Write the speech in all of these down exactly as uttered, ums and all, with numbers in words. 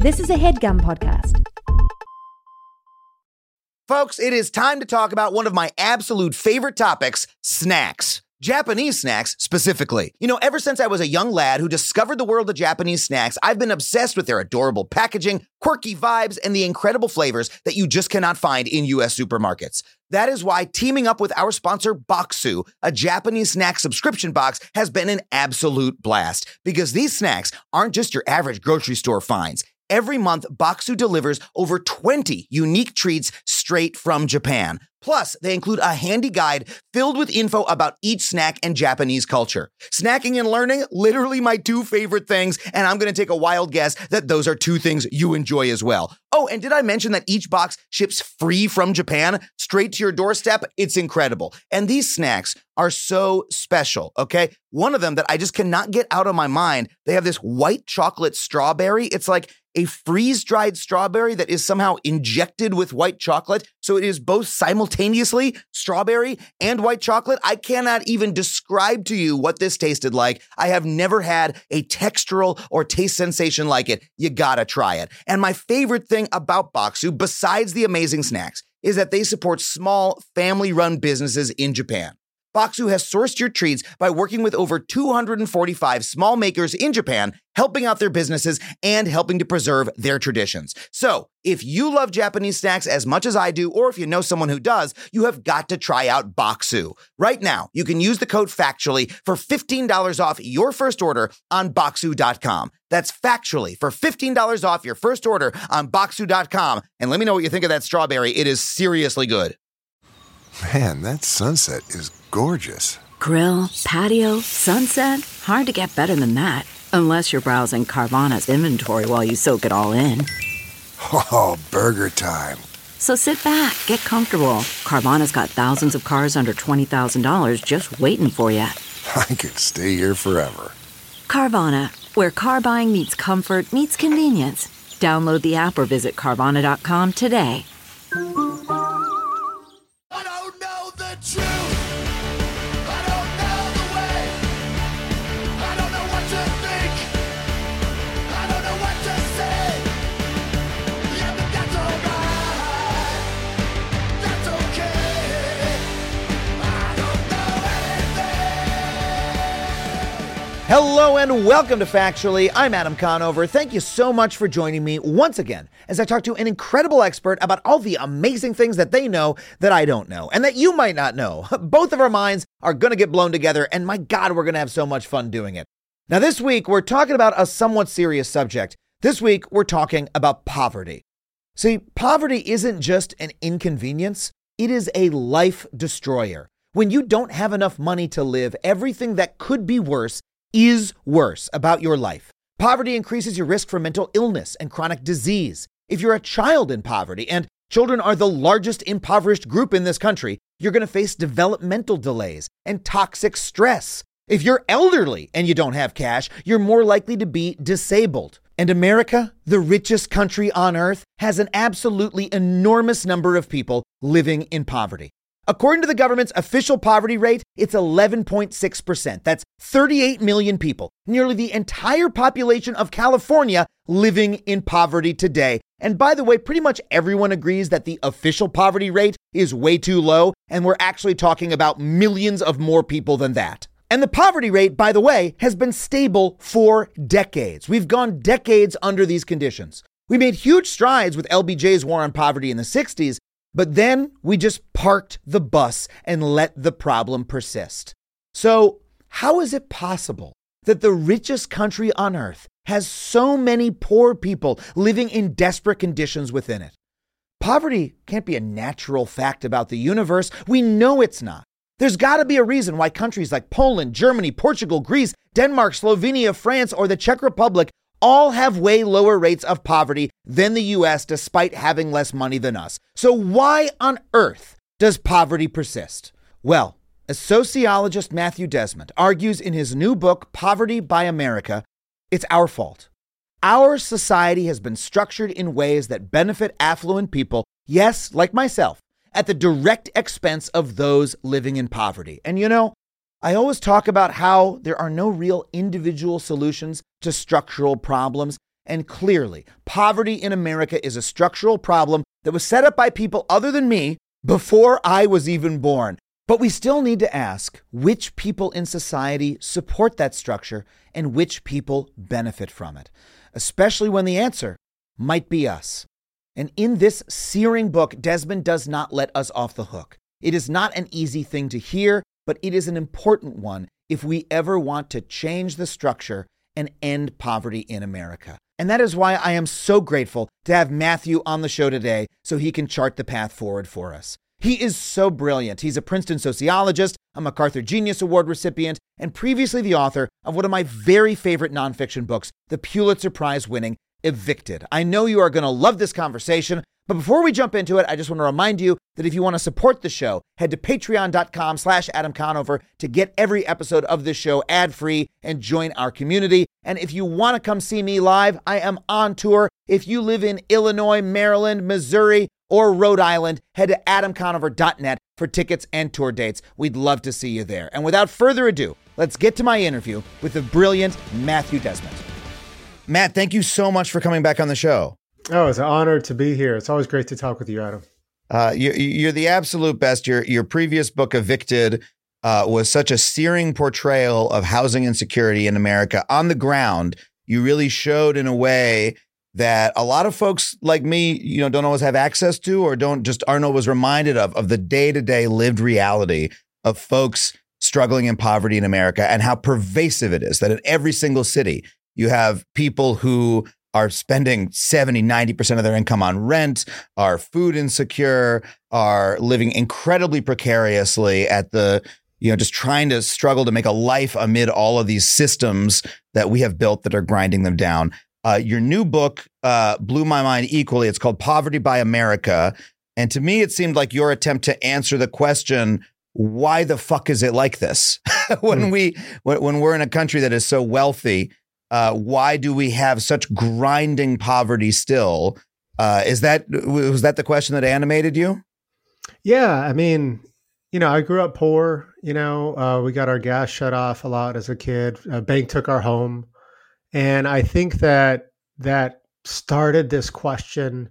This is a HeadGum podcast. Folks, it is time to talk about one of my absolute favorite topics, snacks. Japanese snacks, specifically. You know, ever since I was a young lad who discovered the world of Japanese snacks, I've been obsessed with their adorable packaging, quirky vibes, and the incredible flavors that you just cannot find in U S supermarkets. That is why teaming up with our sponsor, Bokksu, a Japanese snack subscription box, has been an absolute blast. Because these snacks aren't just your average grocery store finds. Every month, Bokksu delivers over twenty unique treats straight from Japan. Plus, they include a handy guide filled with info about each snack and Japanese culture. Snacking and learning, literally my two favorite things, and I'm going to take a wild guess that those are two things you enjoy as well. Oh, and did I mention that each box ships free from Japan, straight to your doorstep? It's incredible. And these snacks are so special, okay? One of them that I just cannot get out of my mind, they have this white chocolate strawberry. It's like a freeze-dried strawberry that is somehow injected with white chocolate, so it is both simultaneously strawberry and white chocolate. I cannot even describe to you what this tasted like. I have never had a textural or taste sensation like it. You gotta try it. And my favorite thing about Bokksu, besides the amazing snacks, is that they support small, family-run businesses in Japan. Bokksu has sourced your treats by working with over two hundred forty-five small makers in Japan, helping out their businesses and helping to preserve their traditions. So, if you love Japanese snacks as much as I do, or if you know someone who does, you have got to try out Bokksu. Right now, you can use the code FACTUALLY for fifteen dollars off your first order on Bokksu dot com. That's FACTUALLY for fifteen dollars off your first order on Bokksu dot com. And let me know what you think of that strawberry. It is seriously good. Man, that sunset is gorgeous. Grill, patio, sunset. Hard to get better than that. Unless you're browsing Carvana's inventory while you soak it all in. Oh, burger time. So sit back, get comfortable. Carvana's got thousands of cars under twenty thousand dollars just waiting for you. I could stay here forever. Carvana, where car buying meets comfort meets convenience. Download the app or visit Carvana dot com today. Hello and welcome to Factually. I'm Adam Conover. Thank you so much for joining me once again as I talk to an incredible expert about all the amazing things that they know that I don't know and that you might not know. Both of our minds are going to get blown together, and my God, we're going to have so much fun doing it. Now, this week, we're talking about a somewhat serious subject. This week, we're talking about poverty. See, poverty isn't just an inconvenience. It is a life destroyer. When you don't have enough money to live, everything that could be worse is worse about your life. Poverty increases your risk for mental illness and chronic disease. If you're a child in poverty, and children are the largest impoverished group in this country, you're going to face developmental delays and toxic stress. If you're elderly and you don't have cash, you're more likely to be disabled. And America, the richest country on earth, has an absolutely enormous number of people living in poverty. According to the government's official poverty rate, it's eleven point six percent. That's thirty-eight million people, nearly the entire population of California living in poverty today. And by the way, pretty much everyone agrees that the official poverty rate is way too low, and we're actually talking about millions of more people than that. And the poverty rate, by the way, has been stable for decades. We've gone decades under these conditions. We made huge strides with L B J's war on poverty in the sixties, but then we just parked the bus and let the problem persist. So how is it possible that the richest country on earth has so many poor people living in desperate conditions within it? Poverty can't be a natural fact about the universe. We know it's not. There's got to be a reason why countries like Poland, Germany, Portugal, Greece, Denmark, Slovenia, France, or the Czech Republic all have way lower rates of poverty than the U S despite having less money than us. So why on earth does poverty persist? Well, as sociologist Matthew Desmond argues in his new book, Poverty by America, it's our fault. Our society has been structured in ways that benefit affluent people, yes, like myself, at the direct expense of those living in poverty. And you know, I always talk about how there are no real individual solutions to structural problems. And clearly, poverty in America is a structural problem that was set up by people other than me before I was even born. But we still need to ask which people in society support that structure and which people benefit from it, especially when the answer might be us. And in this searing book, Desmond does not let us off the hook. It is not an easy thing to hear, but it is an important one if we ever want to change the structure and end poverty in America. And that is why I am so grateful to have Matthew on the show today so he can chart the path forward for us. He is so brilliant. He's a Princeton sociologist, a MacArthur Genius Award recipient, and previously the author of one of my very favorite nonfiction books, the Pulitzer Prize-winning Evicted. I know you are going to love this conversation, but before we jump into it, I just want to remind you that if you want to support the show, head to patreon.com slash Adam Conover to get every episode of this show ad-free and join our community. And if you want to come see me live, I am on tour. If you live in Illinois, Maryland, Missouri, or Rhode Island, head to adam conover dot net for tickets and tour dates. We'd love to see you there. And without further ado, let's get to my interview with the brilliant Matthew Desmond. Matt, thank you so much for coming back on the show. Oh, it's an honor to be here. It's always great to talk with you, Adam. Uh, you, you're the absolute best. Your your previous book, Evicted, uh, was such a searing portrayal of housing insecurity in America. On the ground, you really showed in a way that a lot of folks like me, you know, don't always have access to, or don't just aren't always reminded of, of the day-to-day lived reality of folks struggling in poverty in America and how pervasive it is that in every single city, you have people who are spending seventy, ninety percent of their income on rent, are food insecure, are living incredibly precariously at the, you know, just trying to struggle to make a life amid all of these systems that we have built that are grinding them down. Uh, your new book uh, blew my mind equally. It's called Poverty by America. And to me, it seemed like your attempt to answer the question, why the fuck is it like this? when we, when, when we're in a country that is so wealthy, Uh, why do we have such grinding poverty still? Uh, is that was that the question that animated you? Yeah, I mean, you know, I grew up poor. You know, uh, we got our gas shut off a lot as a kid. A bank took our home, and I think that that started this question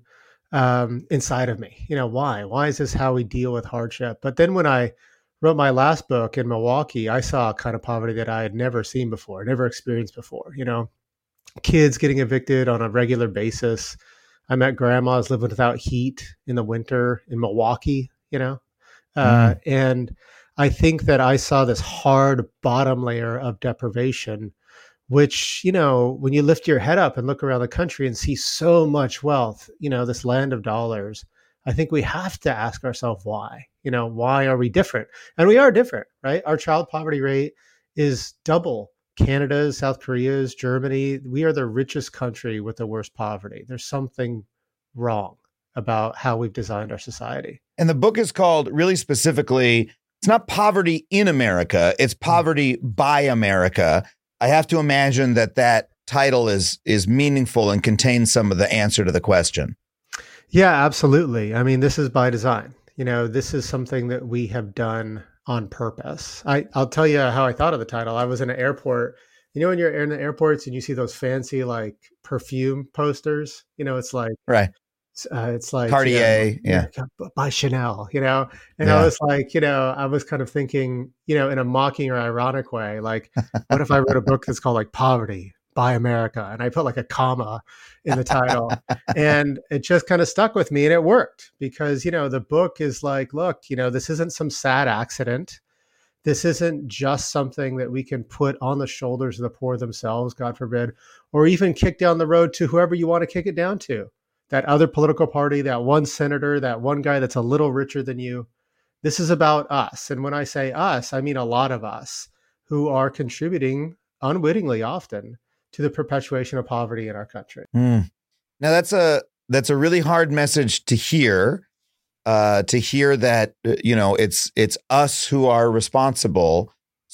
um, inside of me. You know, why? Why is this how we deal with hardship? But then when I wrote my last book in Milwaukee, I saw a kind of poverty that I had never seen before, never experienced before. You know, kids getting evicted on a regular basis. I met grandmas living without heat in the winter in Milwaukee, you know, uh, mm. and I think that I saw this hard bottom layer of deprivation, which, you know, when you lift your head up and look around the country and see so much wealth, you know, this land of dollars, I think we have to ask ourselves why. You know, why are we different? And we are different, right? Our child poverty rate is double Canada's, South Korea's, Germany. We are the richest country with the worst poverty. There's something wrong about how we've designed our society. And the book is called, really specifically, it's not poverty in America, it's poverty by America. I have to imagine that that title is is meaningful and contains some of the answer to the question. Yeah, absolutely. I mean, this is by design. You know, this is something that we have done on purpose. I, I'll tell you how I thought of the title. I was in an airport. You know, when you're in the airports and you see those fancy like perfume posters, you know, it's like, right. Uh, it's like Cartier, you know, yeah, by Chanel, you know, and yeah. I was like, you know, I was kind of thinking, you know, in a mocking or ironic way, like, what if I wrote a book that's called like Poverty by America, and I put like a comma in the title, and it just kind of stuck with me, and it worked because, you know, the book is like, look, you know, this isn't some sad accident. This isn't just something that we can put on the shoulders of the poor themselves, God forbid, or even kick down the road to whoever you want to kick it down to. That other political party, that one senator, that one guy that's a little richer than you. This is about us. And when I say us, I mean a lot of us who are contributing unwittingly often to the perpetuation of poverty in our country. Mm. Now that's a that's a really hard message to hear. Uh, to hear that, you know, it's it's us who are responsible.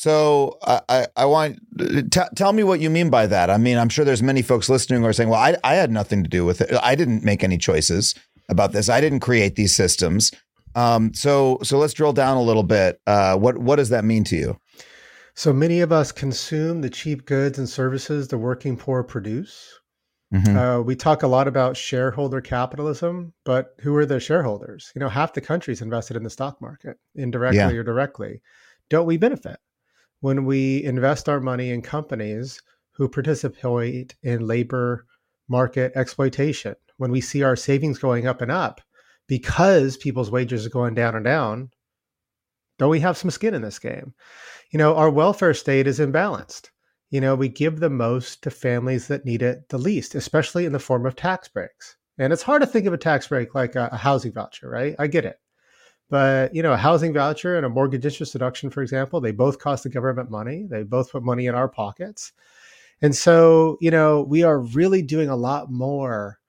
So I, I, I want t- tell me what you mean by that. I mean, I'm sure there's many folks listening who are saying, well, I, I had nothing to do with it. I didn't make any choices about this. I didn't create these systems. Um, so so let's drill down a little bit. Uh, what what does that mean to you? So many of us consume the cheap goods and services the working poor produce. Mm-hmm. Uh, we talk a lot about shareholder capitalism, but who are the shareholders? You know, half the country's invested in the stock market, indirectly Yeah. or directly. Don't we benefit when we invest our money in companies who participate in labor market exploitation? When we see our savings going up and up because people's wages are going down and down, don't we have some skin in this game? You know, our welfare state is imbalanced. You know, we give the most to families that need it the least, especially in the form of tax breaks. And it's hard to think of a tax break like a, a housing voucher, right? I get it. But, you know, a housing voucher and a mortgage interest deduction, for example, they both cost the government money. They both put money in our pockets. And so, you know, we are really doing a lot more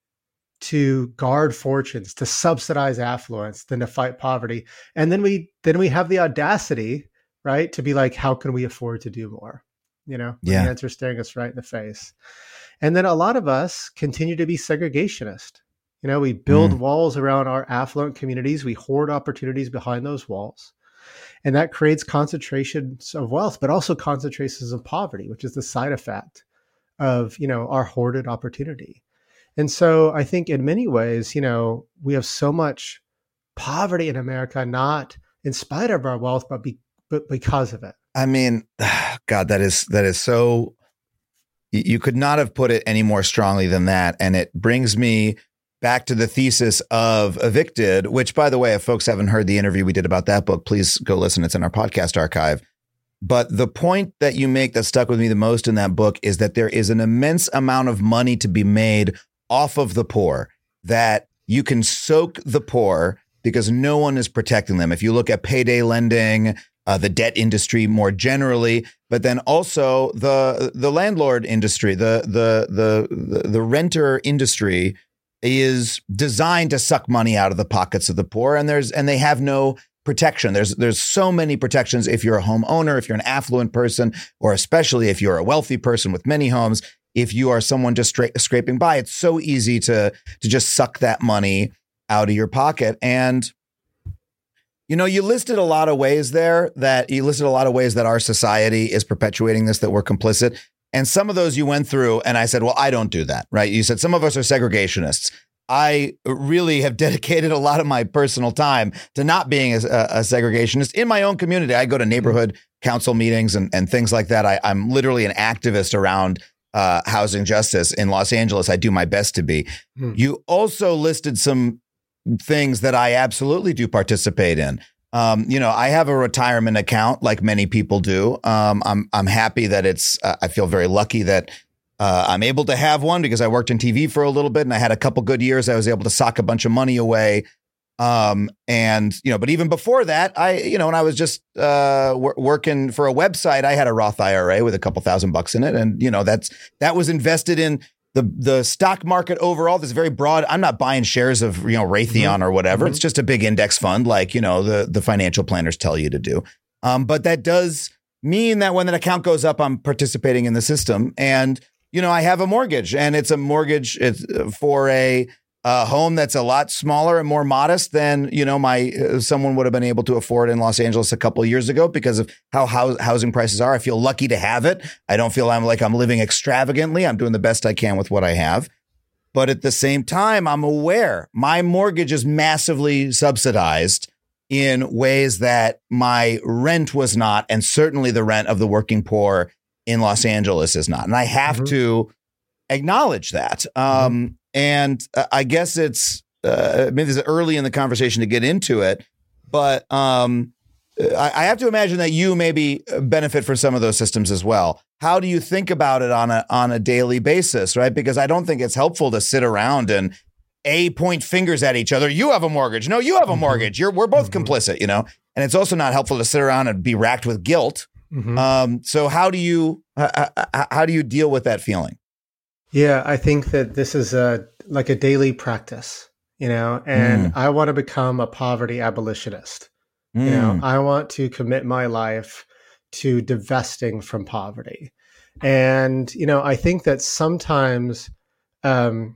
to guard fortunes, to subsidize affluence than to fight poverty. And then we then we have the audacity, right, to be like, how can we afford to do more? You know, when Yeah. the answer is staring us right in the face. And then a lot of us continue to be segregationist. You know, we build Mm. walls around our affluent communities. We hoard opportunities behind those walls. And that creates concentrations of wealth, but also concentrations of poverty, which is the side effect of, you know, our hoarded opportunity. And so I think in many ways, you know, we have so much poverty in America, not in spite of our wealth, but, be, but because of it. I mean, God, that is that is so. You could not have put it any more strongly than that, and it brings me back to the thesis of Evicted, which, by the way, if folks haven't heard the interview we did about that book, please go listen. It's in our podcast archive. But the point that you make that stuck with me the most in that book is that there is an immense amount of money to be made off of the poor, that you can soak the poor because no one is protecting them. If you look at payday lending, uh, the debt industry more generally, but then also the the landlord industry, the the the the, the renter industry is designed to suck money out of the pockets of the poor, and there's and they have no protection. There's there's so many protections if you're a homeowner, if you're an affluent person, or especially if you're a wealthy person with many homes. If you are someone just stra- scraping by, it's so easy to to just suck that money out of your pocket. And you know, you listed a lot of ways there that you listed a lot of ways that our society is perpetuating this, that we're complicit. And some of those you went through and I said, well, I don't do that, right? You said some of us are segregationists. I really have dedicated a lot of my personal time to not being a, a segregationist in my own community. I go to neighborhood council meetings and, and things like that. I, I'm literally an activist around uh, housing justice in Los Angeles. I do my best to be. Hmm. You also listed some things that I absolutely do participate in. Um, you know, I have a retirement account like many people do. Um, I'm I'm happy that it's, uh, I feel very lucky that uh, I'm able to have one because I worked in T V for a little bit and I had a couple good years. I was able to sock a bunch of money away. Um, and, you know, but even before that, I, you know, when I was just uh, w- working for a website, I had a Roth I R A with a couple thousand bucks in it. And, you know, that's that was invested in the the stock market overall. This very broad. I'm not buying shares of, you know, Raytheon mm-hmm. or whatever. Mm-hmm. It's just a big index fund like, you know, the, the financial planners tell you to do. Um, but that does mean that when an account goes up, I'm participating in the system. And, you know, I have a mortgage and it's a mortgage it's for a A home that's a lot smaller and more modest than, you know, my uh, someone would have been able to afford in Los Angeles a couple of years ago because of how house, housing prices are. I feel lucky to have it. I don't feel I'm like I'm living extravagantly. I'm doing the best I can with what I have. But at the same time, I'm aware my mortgage is massively subsidized in ways that my rent was not. And certainly the rent of the working poor in Los Angeles is not. And I have mm-hmm. to acknowledge that. Um, mm-hmm. And uh, I guess it's uh, maybe it's early in the conversation to get into it, but um, I, I have to imagine that you maybe benefit from some of those systems as well. How do you think about it on a on a daily basis, right? Because I don't think it's helpful to sit around and a point fingers at each other. You have a mortgage. No, you have a mortgage. You're we're both mm-hmm. complicit, you know. And it's also not helpful to sit around and be racked with guilt. Mm-hmm. Um, so how do you uh, how do you deal with that feeling? Yeah, I think that this is a like a daily practice, you know, and mm. I want to become a poverty abolitionist. Mm. You know, I want to commit my life to divesting from poverty. And, you know, I think that sometimes um,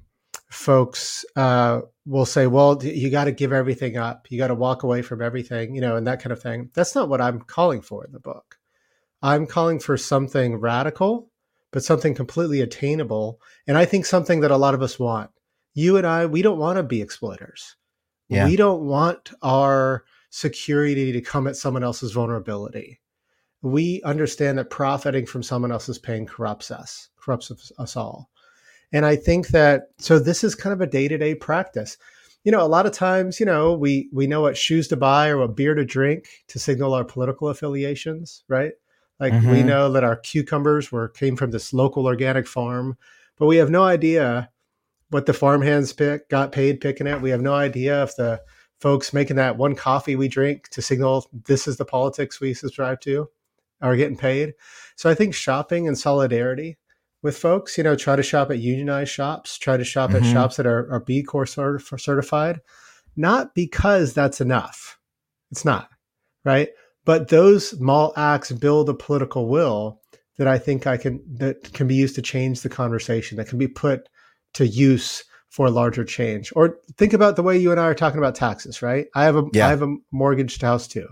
folks uh, will say, well, you got to give everything up. You got to walk away from everything, you know, and that kind of thing. That's not what I'm calling for in the book. I'm calling for something radical, but something completely attainable. And I think something that a lot of us want. You and I, we don't want to be exploiters. Yeah. We don't want our security to come at someone else's vulnerability. We understand that profiting from someone else's pain corrupts us, corrupts us all. And I think that, so this is kind of a day-to-day practice. You know, a lot of times, you know, we we know what shoes to buy or what beer to drink to signal our political affiliations, right? Like mm-hmm. we know that our cucumbers were came from this local organic farm, but we have no idea what the farmhands pick, got paid picking it. We have no idea if the folks making that one coffee we drink to signal this is the politics we subscribe to are getting paid. So I think shopping and solidarity with folks, you know, try to shop at unionized shops, try to shop mm-hmm. at shops that are, are B Corp cert- certified, not because that's enough. It's not, right? But those small acts build a political will that I think I can, that can be used to change the conversation, that can be put to use for larger change. Or think about the way you and I are talking about taxes, right? I have a, yeah. I have a mortgaged house too.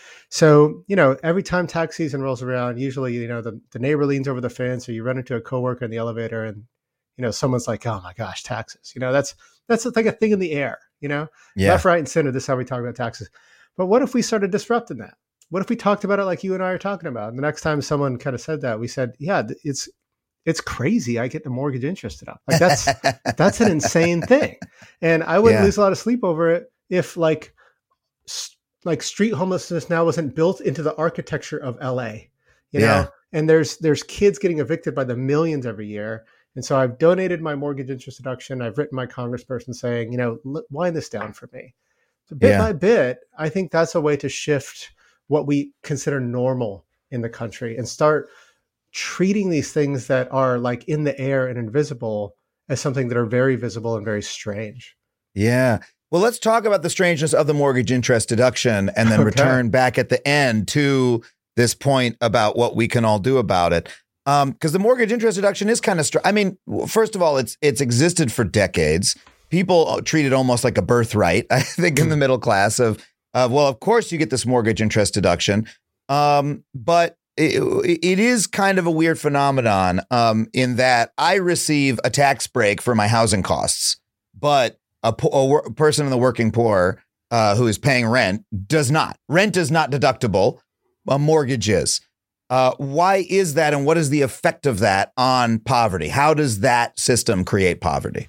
So, you know, every time tax season rolls around, usually, you know, the, the neighbor leans over the fence or you run into a coworker in the elevator and, you know, someone's like, oh my gosh, taxes. You know, that's, that's like a thing in the air, you know, yeah. left, right, and center. This is how we talk about taxes. But what if we started disrupting that? What if we talked about it like you and I are talking about? And the next time someone kind of said that, we said, yeah, it's, it's crazy. I get the mortgage interest up. Like that's, that's an insane thing. And I wouldn't yeah. lose a lot of sleep over it if like, st- like street homelessness now wasn't built into the architecture of L A, you know, yeah. and there's, there's kids getting evicted by the millions every year. And so I've donated my mortgage interest deduction. I've written my congressperson saying, you know, l- wind this down for me. So bit yeah. by bit, I think that's a way to shift what we consider normal in the country and start treating these things that are like in the air and invisible as something that are very visible and very strange. Yeah. Well, let's talk about the strangeness of the mortgage interest deduction and then okay. return back at the end to this point about what we can all do about it. Um, because the mortgage interest deduction is kind of, str- I mean, first of all, it's it's existed for decades. People treat it almost like a birthright, I think, in the middle class of, of well, of course you get this mortgage interest deduction. Um, but it, it is kind of a weird phenomenon um, in that I receive a tax break for my housing costs, but A, po- a person in the working poor uh, who is paying rent does not. Rent is not deductible. A mortgage is. Uh, why is that? And what is the effect of that on poverty? How does that system create poverty?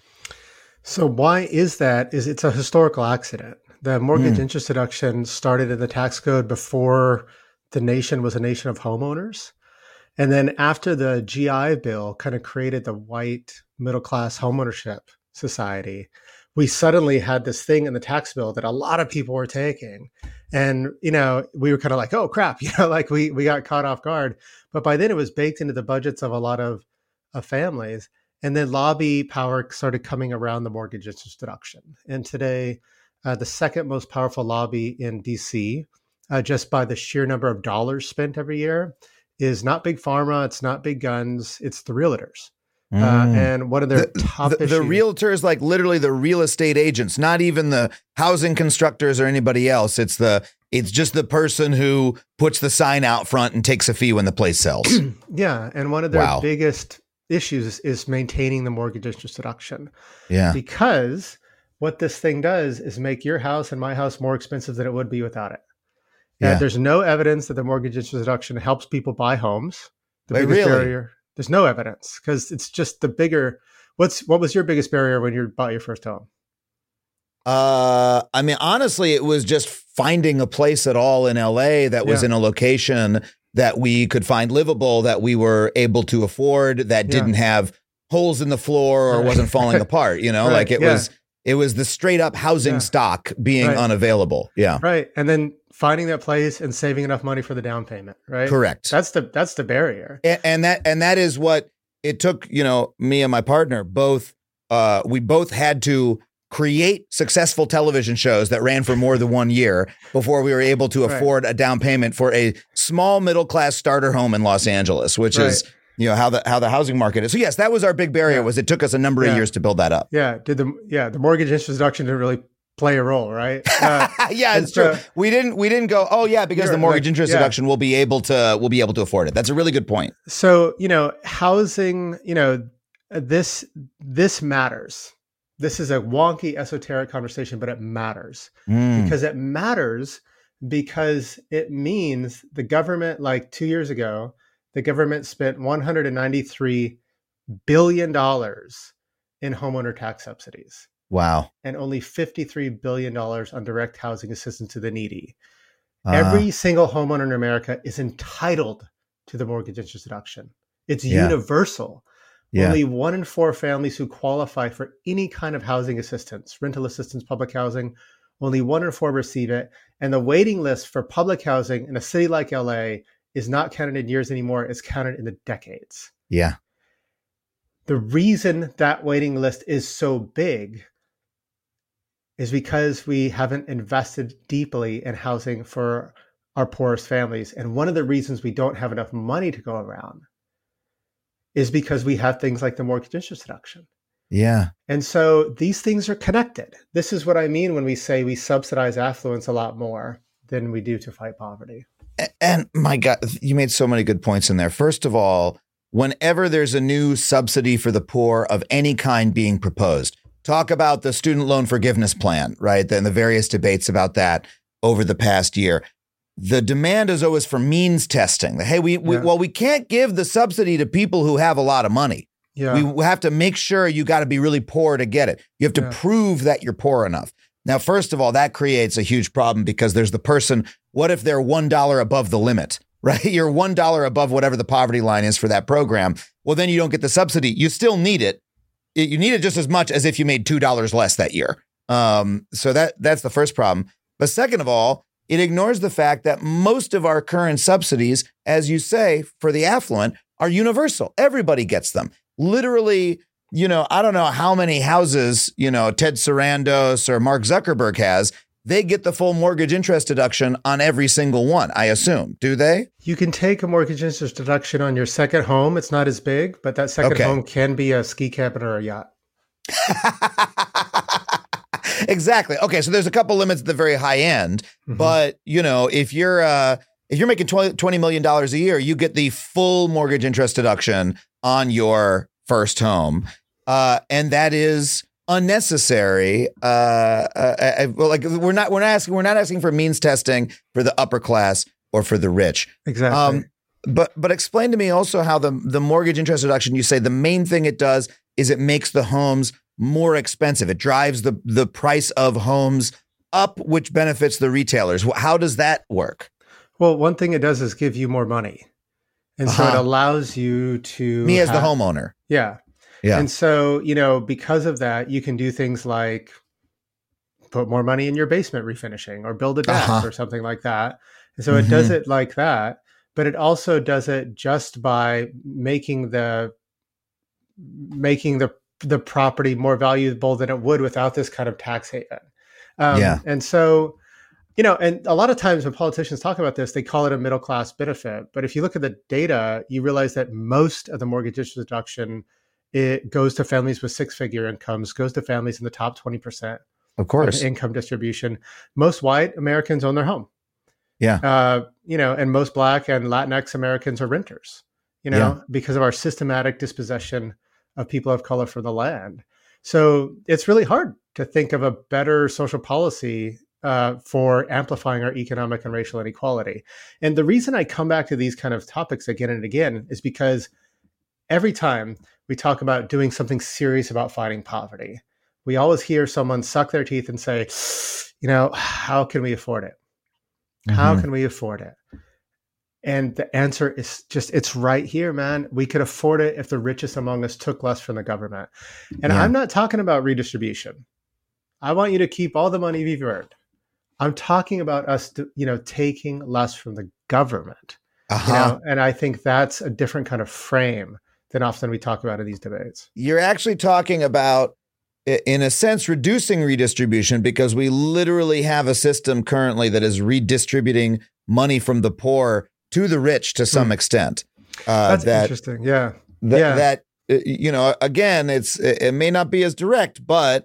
So why is that? Is it's a historical accident. The mortgage mm. interest deduction started in the tax code before the nation was a nation of homeowners. And then after the G I Bill kind of created the white middle-class homeownership society, we suddenly had this thing in the tax bill that a lot of people were taking. And, you know, we were kind of like, oh, crap, you know, like we we got caught off guard. But by then it was baked into the budgets of a lot of, of families. And then lobby power started coming around the mortgage interest deduction. And today, uh, the second most powerful lobby in D C, uh, just by the sheer number of dollars spent every year, is not big pharma, it's not big guns, it's the realtors. Uh, and one of their the, top the, issues. The realtors, like literally the real estate agents, not even the housing constructors or anybody else. It's the it's just the person who puts the sign out front and takes a fee when the place sells. Yeah. And one of their wow. biggest issues is maintaining the mortgage interest deduction. Yeah. Because what this thing does is make your house and my house more expensive than it would be without it. Yeah. And there's no evidence that the mortgage interest deduction helps people buy homes. The Wait, biggest really? barrier. There's no evidence because it's just the bigger. What's what was your biggest barrier when you bought your first home? Uh, I mean, honestly, it was just finding a place at all in L A that was yeah. in a location that we could find livable, that we were able to afford, that yeah. didn't have holes in the floor or right. wasn't falling apart. You know, right. like it yeah. was it was the straight up housing yeah. stock being right. unavailable. Yeah, right. And then finding that place and saving enough money for the down payment, right? Correct. That's the that's the barrier. And, and that and that is what it took, you know, me and my partner both uh we both had to create successful television shows that ran for more than one year before we were able to afford right. a down payment for a small middle class starter home in Los Angeles, which right. is, you know, how the how the housing market is. So yes, that was our big barrier. Yeah. Was it took us a number yeah. of years to build that up. Yeah. Did the yeah the mortgage interest deduction didn't really play a role, right? Uh, yeah, it's so, true. We didn't we didn't go, oh yeah, because the mortgage like, interest yeah. deduction will be able to will be able to afford it. That's a really good point. So, you know, housing, you know, this this matters. This is a wonky, esoteric conversation, but it matters mm. because it matters because it means the government, like two years ago, the government spent one hundred ninety-three billion dollars in homeowner tax subsidies. Wow. And only fifty-three billion dollars on direct housing assistance to the needy. Uh, Every single homeowner in America is entitled to the mortgage interest deduction. It's yeah. universal. Yeah. Only one in four families who qualify for any kind of housing assistance, rental assistance, public housing, only one in four receive it. And the waiting list for public housing in a city like L A is not counted in years anymore. It's counted in the decades. Yeah. The reason that waiting list is so big is because we haven't invested deeply in housing for our poorest families. And one of the reasons we don't have enough money to go around is because we have things like the mortgage interest deduction. Yeah. And so these things are connected. This is what I mean when we say we subsidize affluence a lot more than we do to fight poverty. And my God, you made so many good points in there. First of all, whenever there's a new subsidy for the poor of any kind being proposed, talk about the student loan forgiveness plan, right? Then the various debates about that over the past year. The demand is always for means testing. Hey, we, we yeah. well, we can't give the subsidy to people who have a lot of money. Yeah. We have to make sure you got to be really poor to get it. You have to yeah. prove that you're poor enough. Now, first of all, that creates a huge problem because there's the person, what if they're one dollar above the limit, right? You're one dollar above whatever the poverty line is for that program. Well, then you don't get the subsidy. You still need it. You need it just as much as if you made two dollars less that year. Um, so that that's the first problem. But second of all, it ignores the fact that most of our current subsidies, as you say, for the affluent are universal. Everybody gets them. Literally, you know, I don't know how many houses, you know, Ted Sarandos or Mark Zuckerberg has. They get the full mortgage interest deduction on every single one, I assume. Do they? You can take a mortgage interest deduction on your second home. It's not as big, but that second okay. home can be a ski cabin or a yacht. Exactly. Okay, so there's a couple limits at the very high end, mm-hmm. but you know, if you're uh, if you're making twenty million dollars a year, you get the full mortgage interest deduction on your first home, uh, and that is unnecessary. Uh, uh, uh, like we're not we're not asking we're not asking for means testing for the upper class or for the rich. Exactly. Um, but but explain to me also how the the mortgage interest deduction. You say the main thing it does is it makes the homes more expensive. It drives the the price of homes up, which benefits the retailers. How does that work? Well, one thing it does is give you more money. And so uh-huh. it allows you to me as have, the homeowner. Yeah. Yeah. And so, you know, because of that, you can do things like put more money in your basement refinishing or build a deck uh-huh. or something like that. And so mm-hmm. it does it like that, but it also does it just by making the making the the property more valuable than it would without this kind of tax haven. Um, yeah. And so, you know, and a lot of times when politicians talk about this, they call it a middle class benefit. But if you look at the data, you realize that most of the mortgage interest deduction, it goes to families with six figure incomes, goes to families in the top twenty percent of course of income distribution. Most white Americans own their home. Yeah. Uh, you know, and most Black and Latinx Americans are renters, you know, yeah. because of our systematic dispossession of people of color from the land. So it's really hard to think of a better social policy uh, for amplifying our economic and racial inequality. And the reason I come back to these kind of topics again and again is because every time we talk about doing something serious about fighting poverty, we always hear someone suck their teeth and say, you know, how can we afford it? Mm-hmm. How can we afford it? And the answer is just, it's right here, man. We could afford it if the richest among us took less from the government. And yeah. I'm not talking about redistribution. I want you to keep all the money you've earned. I'm talking about us, you know, taking less from the government. Uh-huh. You know? And I think that's a different kind of frame than often we talk about in these debates. You're actually talking about, in a sense, reducing redistribution because we literally have a system currently that is redistributing money from the poor to the rich to some mm. extent. Uh, That's that, interesting. Yeah. Th- yeah. That, you know, again, it's it may not be as direct, but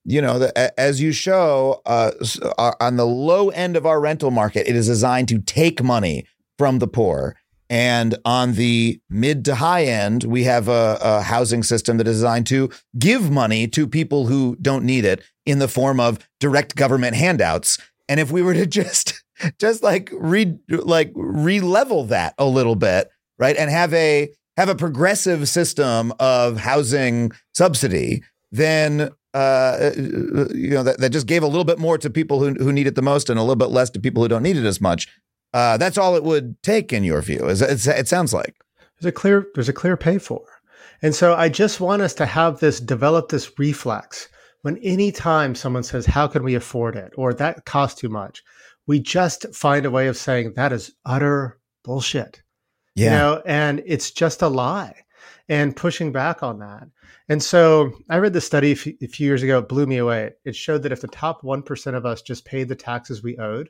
you know, the, as you show uh, on the low end of our rental market, it is designed to take money from the poor. And on the mid to high end, we have a, a housing system that is designed to give money to people who don't need it in the form of direct government handouts. And if we were to just just like re like re-level that a little bit, right, and have a have a progressive system of housing subsidy, then uh, you know that, that just gave a little bit more to people who who need it the most and a little bit less to people who don't need it as much. Uh, that's all it would take, in your view. Is it, it sounds like there's a clear there's a clear pay for, and so I just want us to have this develop this reflex when any time someone says, "How can we afford it?" or "That costs too much," we just find a way of saying that is utter bullshit. Yeah. You know, and it's just a lie, and pushing back on that. And so I read this study a few, a few years ago. It blew me away. It showed that if the top one percent of us just paid the taxes we owed,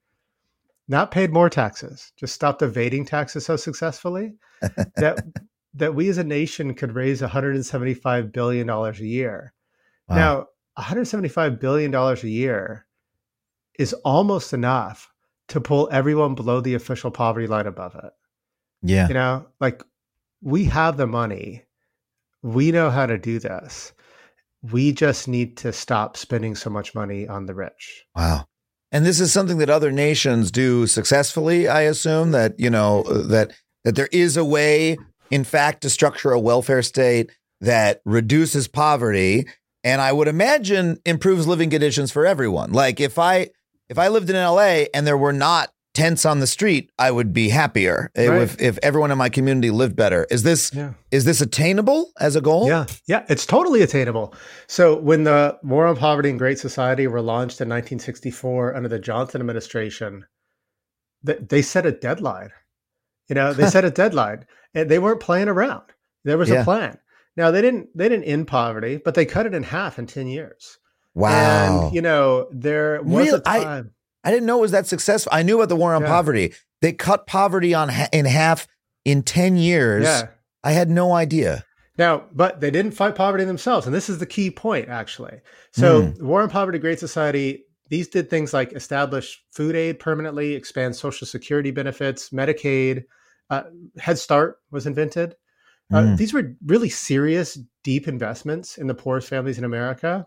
not paid more taxes, just stopped evading taxes so successfully, that that we as a nation could raise one hundred seventy-five billion dollars a year. Wow. Now, one hundred seventy-five billion dollars a year is almost enough to pull everyone below the official poverty line above it. Yeah. You know, like we have the money. We know how to do this. We just need to stop spending so much money on the rich. Wow. And this is something that other nations do successfully, I assume, that, you know, that that there is a way, in fact, to structure a welfare state that reduces poverty. And I would imagine improves living conditions for everyone. Like if I if I lived in L A and there were not tents on the street, I would be happier. Right. If, if everyone in my community lived better. Is this yeah. is this attainable as a goal? Yeah, yeah, it's totally attainable. So when the War on Poverty and Great Society were launched in nineteen sixty-four under the Johnson administration, th- they set a deadline. You know, they set a deadline, and they weren't playing around. There was yeah. a plan. Now they didn't they didn't end poverty, but they cut it in half in ten years. Wow. And you know, there was Real, a time. I, I didn't know it was that successful. I knew about the War on yeah. Poverty. They cut poverty on in half in ten years. Yeah. I had no idea. Now, but they didn't fight poverty themselves. And this is the key point, actually. So mm. War on Poverty, Great Society, these did things like establish food aid permanently, expand Social Security benefits, Medicaid, uh, Head Start was invented. Uh, mm. These were really serious, deep investments in the poorest families in America.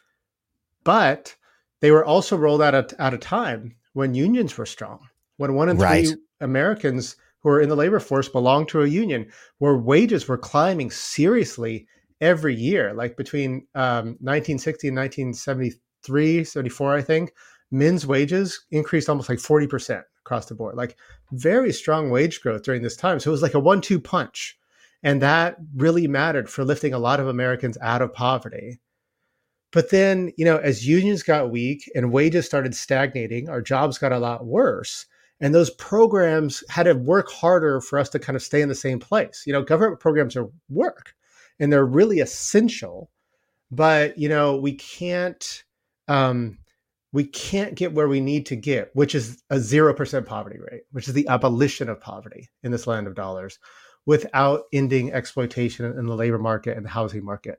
But they were also rolled out at, at a time when unions were strong, when one in three right. Americans who are in the labor force belonged to a union, where wages were climbing seriously every year. Like between um, nineteen sixty and nineteen seventy-three, seventy-four, I think, men's wages increased almost like forty percent across the board, like very strong wage growth during this time. So it was like a one two punch. And that really mattered for lifting a lot of Americans out of poverty. But then, you know, as unions got weak and wages started stagnating, our jobs got a lot worse. And those programs had to work harder for us to kind of stay in the same place. You know, government programs are work and they're really essential, but, you know, we can't, um, we can't get where we need to get, which is a zero percent poverty rate, which is the abolition of poverty in this land of dollars, without ending exploitation in the labor market and the housing market.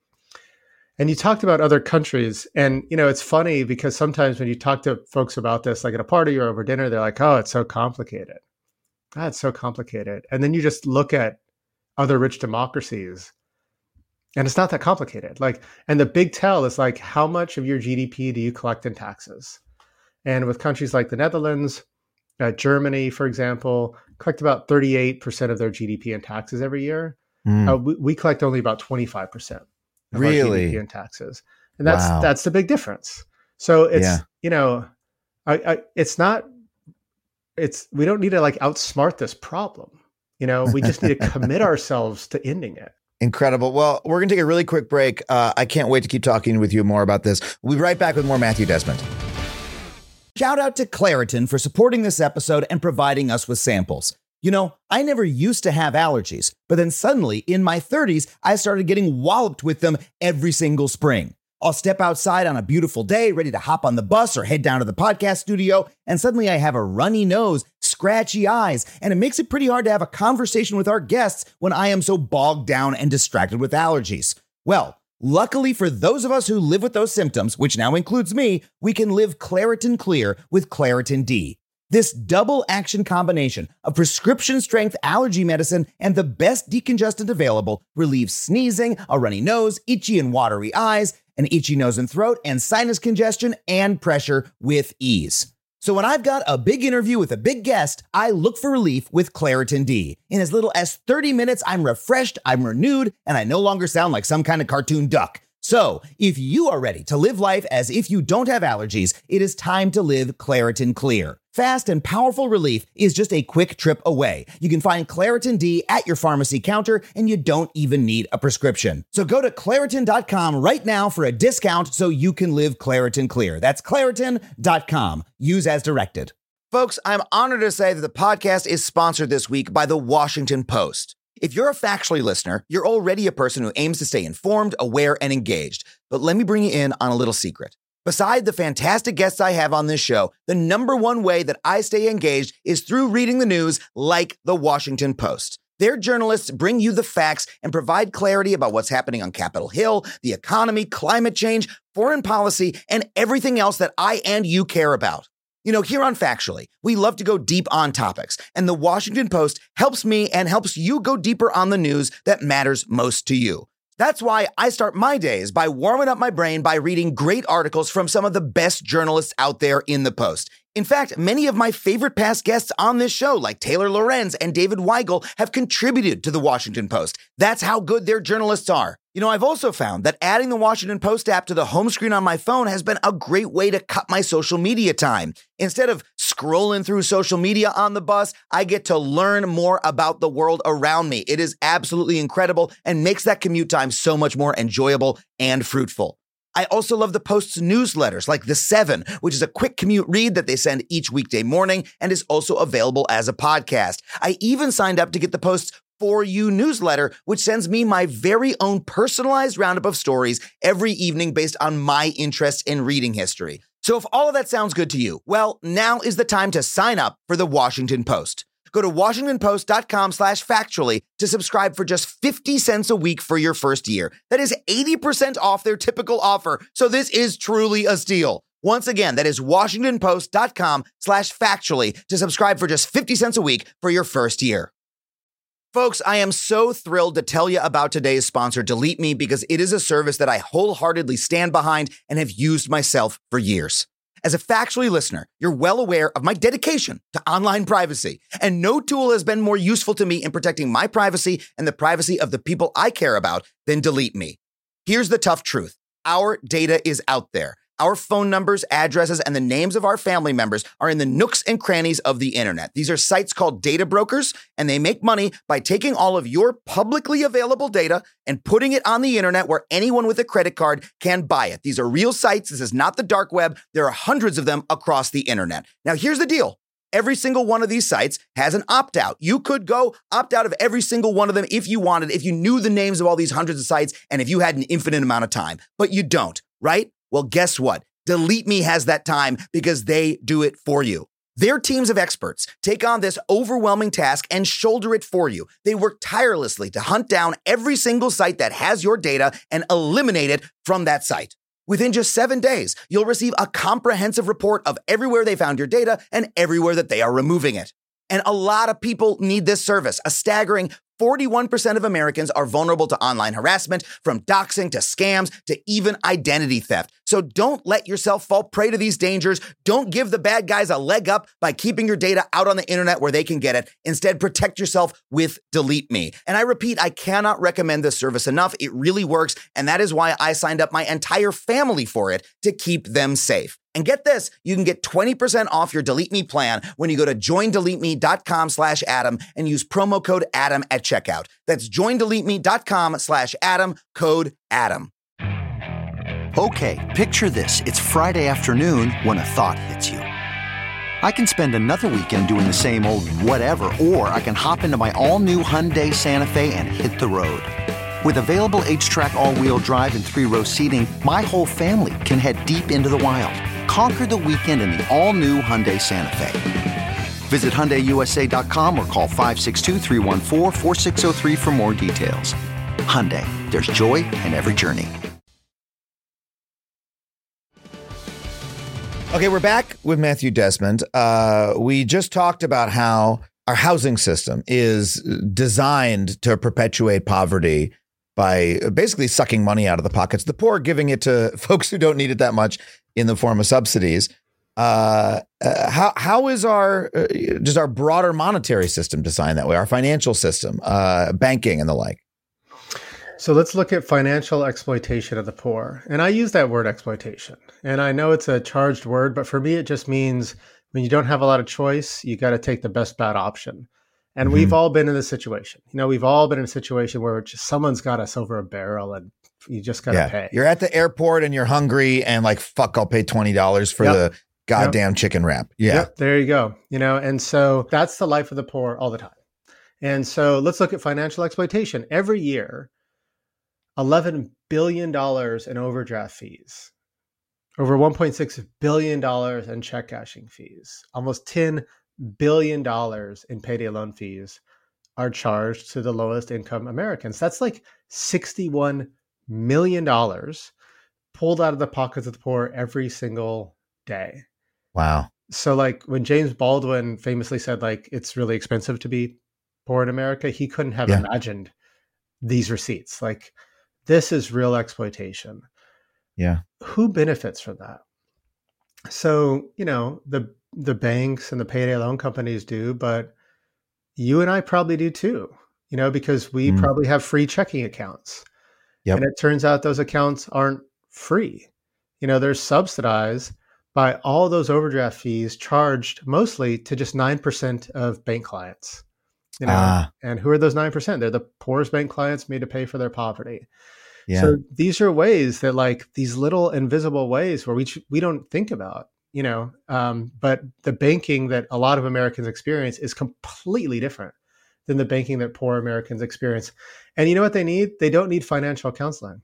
And you talked about other countries, and, you know, it's funny because sometimes when you talk to folks about this, like at a party or over dinner, they're like, oh, it's so complicated. Ah, it's so complicated. And then you just look at other rich democracies and it's not that complicated. Like, and the big tell is like, how much of your G D P do you collect in taxes? And with countries like the Netherlands, uh, Germany, for example, collect about thirty-eight percent of their G D P in taxes every year. Mm. Uh, we, we collect only about twenty-five percent. Of really? Our G D P in taxes. And that's wow. that's the big difference. So it's, yeah. you know, I, I it's not, it's, we don't need to like outsmart this problem. You know, we just need to commit ourselves to ending it. Incredible. Well, we're going to take a really quick break. Uh, I can't wait to keep talking with you more about this. We'll be right back with more Matthew Desmond. Shout out to Claritin for supporting this episode and providing us with samples. You know, I never used to have allergies, but then suddenly in my thirties, I started getting walloped with them every single spring. I'll step outside on a beautiful day, ready to hop on the bus or head down to the podcast studio, and suddenly I have a runny nose, scratchy eyes, and it makes it pretty hard to have a conversation with our guests when I am so bogged down and distracted with allergies. Well, Luckily for those of us who live with those symptoms, which now includes me, we can live Claritin Clear with Claritin D. This double action combination of prescription strength allergy medicine and the best decongestant available relieves sneezing, a runny nose, itchy and watery eyes, an itchy nose and throat, and sinus congestion and pressure with ease. So when I've got a big interview with a big guest, I look for relief with Claritin D. In as little as thirty minutes, I'm refreshed, I'm renewed, and I no longer sound like some kind of cartoon duck. So if you are ready to live life as if you don't have allergies, it is time to live Claritin Clear. Fast and powerful relief is just a quick trip away. You can find Claritin D at your pharmacy counter, and you don't even need a prescription. So go to Claritin dot com right now for a discount so you can live Claritin Clear. That's Claritin dot com. Use as directed. Folks, I'm honored to say that the podcast is sponsored this week by The Washington Post. If you're a Factually listener, you're already a person who aims to stay informed, aware, and engaged. But let me bring you in on a little secret. Beside the fantastic guests I have on this show, the number one way that I stay engaged is through reading the news like The Washington Post. Their journalists bring you the facts and provide clarity about what's happening on Capitol Hill, the economy, climate change, foreign policy, and everything else that I and you care about. You know, here on Factually, we love to go deep on topics, and The Washington Post helps me and helps you go deeper on the news that matters most to you. That's why I start my days by warming up my brain by reading great articles from some of the best journalists out there in the Post. In fact, many of my favorite past guests on this show, like Taylor Lorenz and David Weigel, have contributed to The Washington Post. That's how good their journalists are. You know, I've also found that adding the Washington Post app to the home screen on my phone has been a great way to cut my social media time. Instead of scrolling through social media on the bus, I get to learn more about the world around me. It is absolutely incredible and makes that commute time so much more enjoyable and fruitful. I also love the Post's newsletters like The Seven, which is a quick commute read that they send each weekday morning and is also available as a podcast. I even signed up to get the Post's For You newsletter, which sends me my very own personalized roundup of stories every evening based on my interest in reading history. So if all of that sounds good to you, well, now is the time to sign up for The Washington Post. Go to washington post dot com slash factually to subscribe for just fifty cents a week for your first year. That is eighty percent off their typical offer, so this is truly a steal. Once again, that is washington post dot com slash factually to subscribe for just fifty cents a week for your first year. Folks, I am so thrilled to tell you about today's sponsor, Delete Me, because it is a service that I wholeheartedly stand behind and have used myself for years. As a Factually listener, you're well aware of my dedication to online privacy, and no tool has been more useful to me in protecting my privacy and the privacy of the people I care about than Delete Me. Here's the tough truth. Our data is out there. Our phone numbers, addresses, and the names of our family members are in the nooks and crannies of the internet. These are sites called data brokers, and they make money by taking all of your publicly available data and putting it on the internet where anyone with a credit card can buy it. These are real sites. This is not the dark web. There are hundreds of them across the internet. Now, here's the deal. Every single one of these sites has an opt-out. You could go opt out of every single one of them if you wanted, if you knew the names of all these hundreds of sites, and if you had an infinite amount of time. But you don't, right? Well, guess what? Delete Me has that time because they do it for you. Their teams of experts take on this overwhelming task and shoulder it for you. They work tirelessly to hunt down every single site that has your data and eliminate it from that site. Within just seven days, you'll receive a comprehensive report of everywhere they found your data and everywhere that they are removing it. And a lot of people need this service. A staggering forty-one percent of Americans are vulnerable to online harassment, from doxing to scams to even identity theft. So don't let yourself fall prey to these dangers. Don't give the bad guys a leg up by keeping your data out on the internet where they can get it. Instead, protect yourself with Delete Me. And I repeat, I cannot recommend this service enough. It really works. And that is why I signed up my entire family for it, to keep them safe. And get this, you can get twenty percent off your Delete Me plan when you go to join delete me dot com slash Adam and use promo code Adam at checkout. That's join delete me dot com slash Adam, code Adam. Okay, picture this. It's Friday afternoon when a thought hits you. I can spend another weekend doing the same old whatever, or I can hop into my all-new Hyundai Santa Fe and hit the road. With available H-Track all-wheel drive and three-row seating, my whole family can head deep into the wild. Conquer the weekend in the all-new Hyundai Santa Fe. Visit Hyundai U S A dot com or call five six two, three one four, four six zero three for more details. Hyundai, there's joy in every journey. Okay, we're back with Matthew Desmond. Uh, we just talked about how our housing system is designed to perpetuate poverty by basically sucking money out of the pockets of the poor, giving it to folks who don't need it that much in the form of subsidies. Uh, uh, how how is our uh, just our broader monetary system designed that way? Our financial system, uh, banking, and the like. So let's look at financial exploitation of the poor. And I use that word exploitation. And I know it's a charged word, but for me, it just means when you don't have a lot of choice, you got to take the best bad option. And mm-hmm. we've all been in this situation. You know, we've all been in a situation where just someone's got us over a barrel and you just got to yeah. pay. You're at the airport and you're hungry and like, fuck, I'll pay twenty dollars for yep. the goddamn yep. chicken wrap. Yeah. Yep. There you go. You know, and so that's the life of the poor all the time. And so let's look at financial exploitation. Every year, eleven billion dollars in overdraft fees, over one point six billion dollars in check cashing fees, almost ten billion dollars in payday loan fees are charged to the lowest income Americans. That's like sixty-one million dollars pulled out of the pockets of the poor every single day. Wow. So like when James Baldwin famously said, like, it's really expensive to be poor in America, he couldn't have yeah. imagined these receipts. Like, this is real exploitation. Yeah. Who benefits from that? So, you know, the the banks and the payday loan companies do, but you and I probably do too, you know, because we mm. probably have free checking accounts. Yep. And it turns out those accounts aren't free. You know, they're subsidized by all those overdraft fees charged mostly to just nine percent of bank clients. You know, ah. and who are those nine percent? They're the poorest bank clients made to pay for their poverty. Yeah. So these are ways that, like, these little invisible ways where we we don't think about, you know, um, but the banking that a lot of Americans experience is completely different than the banking that poor Americans experience. And you know what they need? They don't need financial counseling.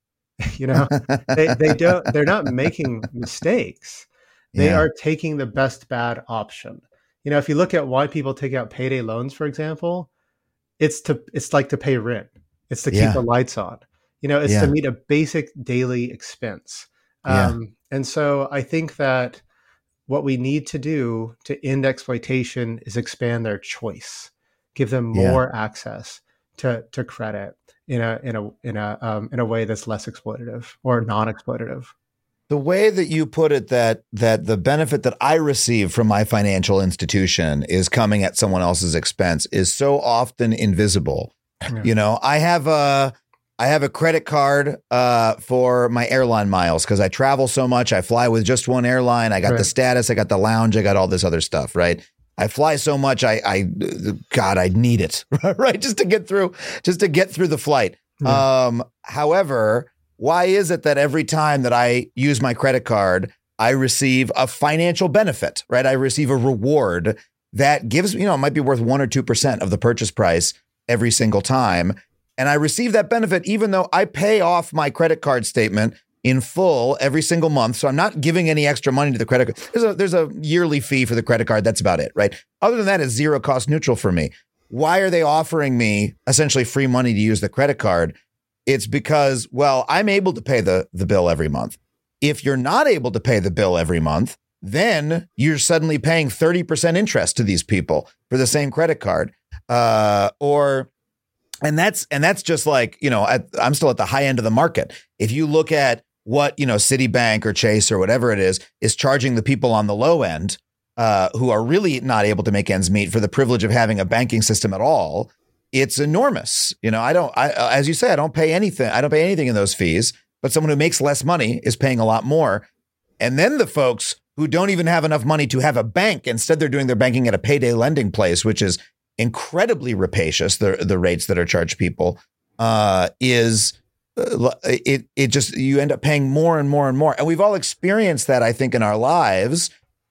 you know, they they don't. They're not making mistakes. They yeah. are taking the best bad option. You know, if you look at why people take out payday loans, for example, it's to it's like to pay rent. It's to keep yeah. the lights on. You know, it's yeah. to meet a basic daily expense. Um, yeah. And so I think that what we need to do to end exploitation is expand their choice, give them more yeah. access to to credit in a in a in a um, in a way that's less exploitative or non-exploitative. The way that you put it, that that the benefit that I receive from my financial institution is coming at someone else's expense is so often invisible. Yeah. You know, I have a I have a credit card uh, for my airline miles because I travel so much. I fly with just one airline. I got right. the status. I got the lounge. I got all this other stuff. Right. I fly so much. I, I God, I need it. Right. Just to get through, just to get through the flight. Yeah. Um, however, why is it that every time that I use my credit card, I receive a financial benefit? Right. I receive a reward that gives, you know, it might be worth one or two percent of the purchase price every single time. And I receive that benefit even though I pay off my credit card statement in full every single month. So I'm not giving any extra money to the credit card. There's a, there's a yearly fee for the credit card. That's about it, right? Other than that, it's zero cost neutral for me. Why are they offering me essentially free money to use the credit card? It's because, well, I'm able to pay the, the bill every month. If you're not able to pay the bill every month, then you're suddenly paying thirty percent interest to these people for the same credit card. Uh, or... And that's and that's just like, you know, at, I'm still at the high end of the market. If you look at what, you know, Citibank or Chase or whatever it is, is charging the people on the low end uh, who are really not able to make ends meet for the privilege of having a banking system at all, it's enormous. You know, I don't, I, as you say, I don't pay anything. I don't pay anything in those fees, but someone who makes less money is paying a lot more. And then the folks who don't even have enough money to have a bank, instead they're doing their banking at a payday lending place, which is incredibly rapacious, the the rates that are charged people, uh, is uh, it it just, you end up paying more and more and more. And we've all experienced that, I think, in our lives,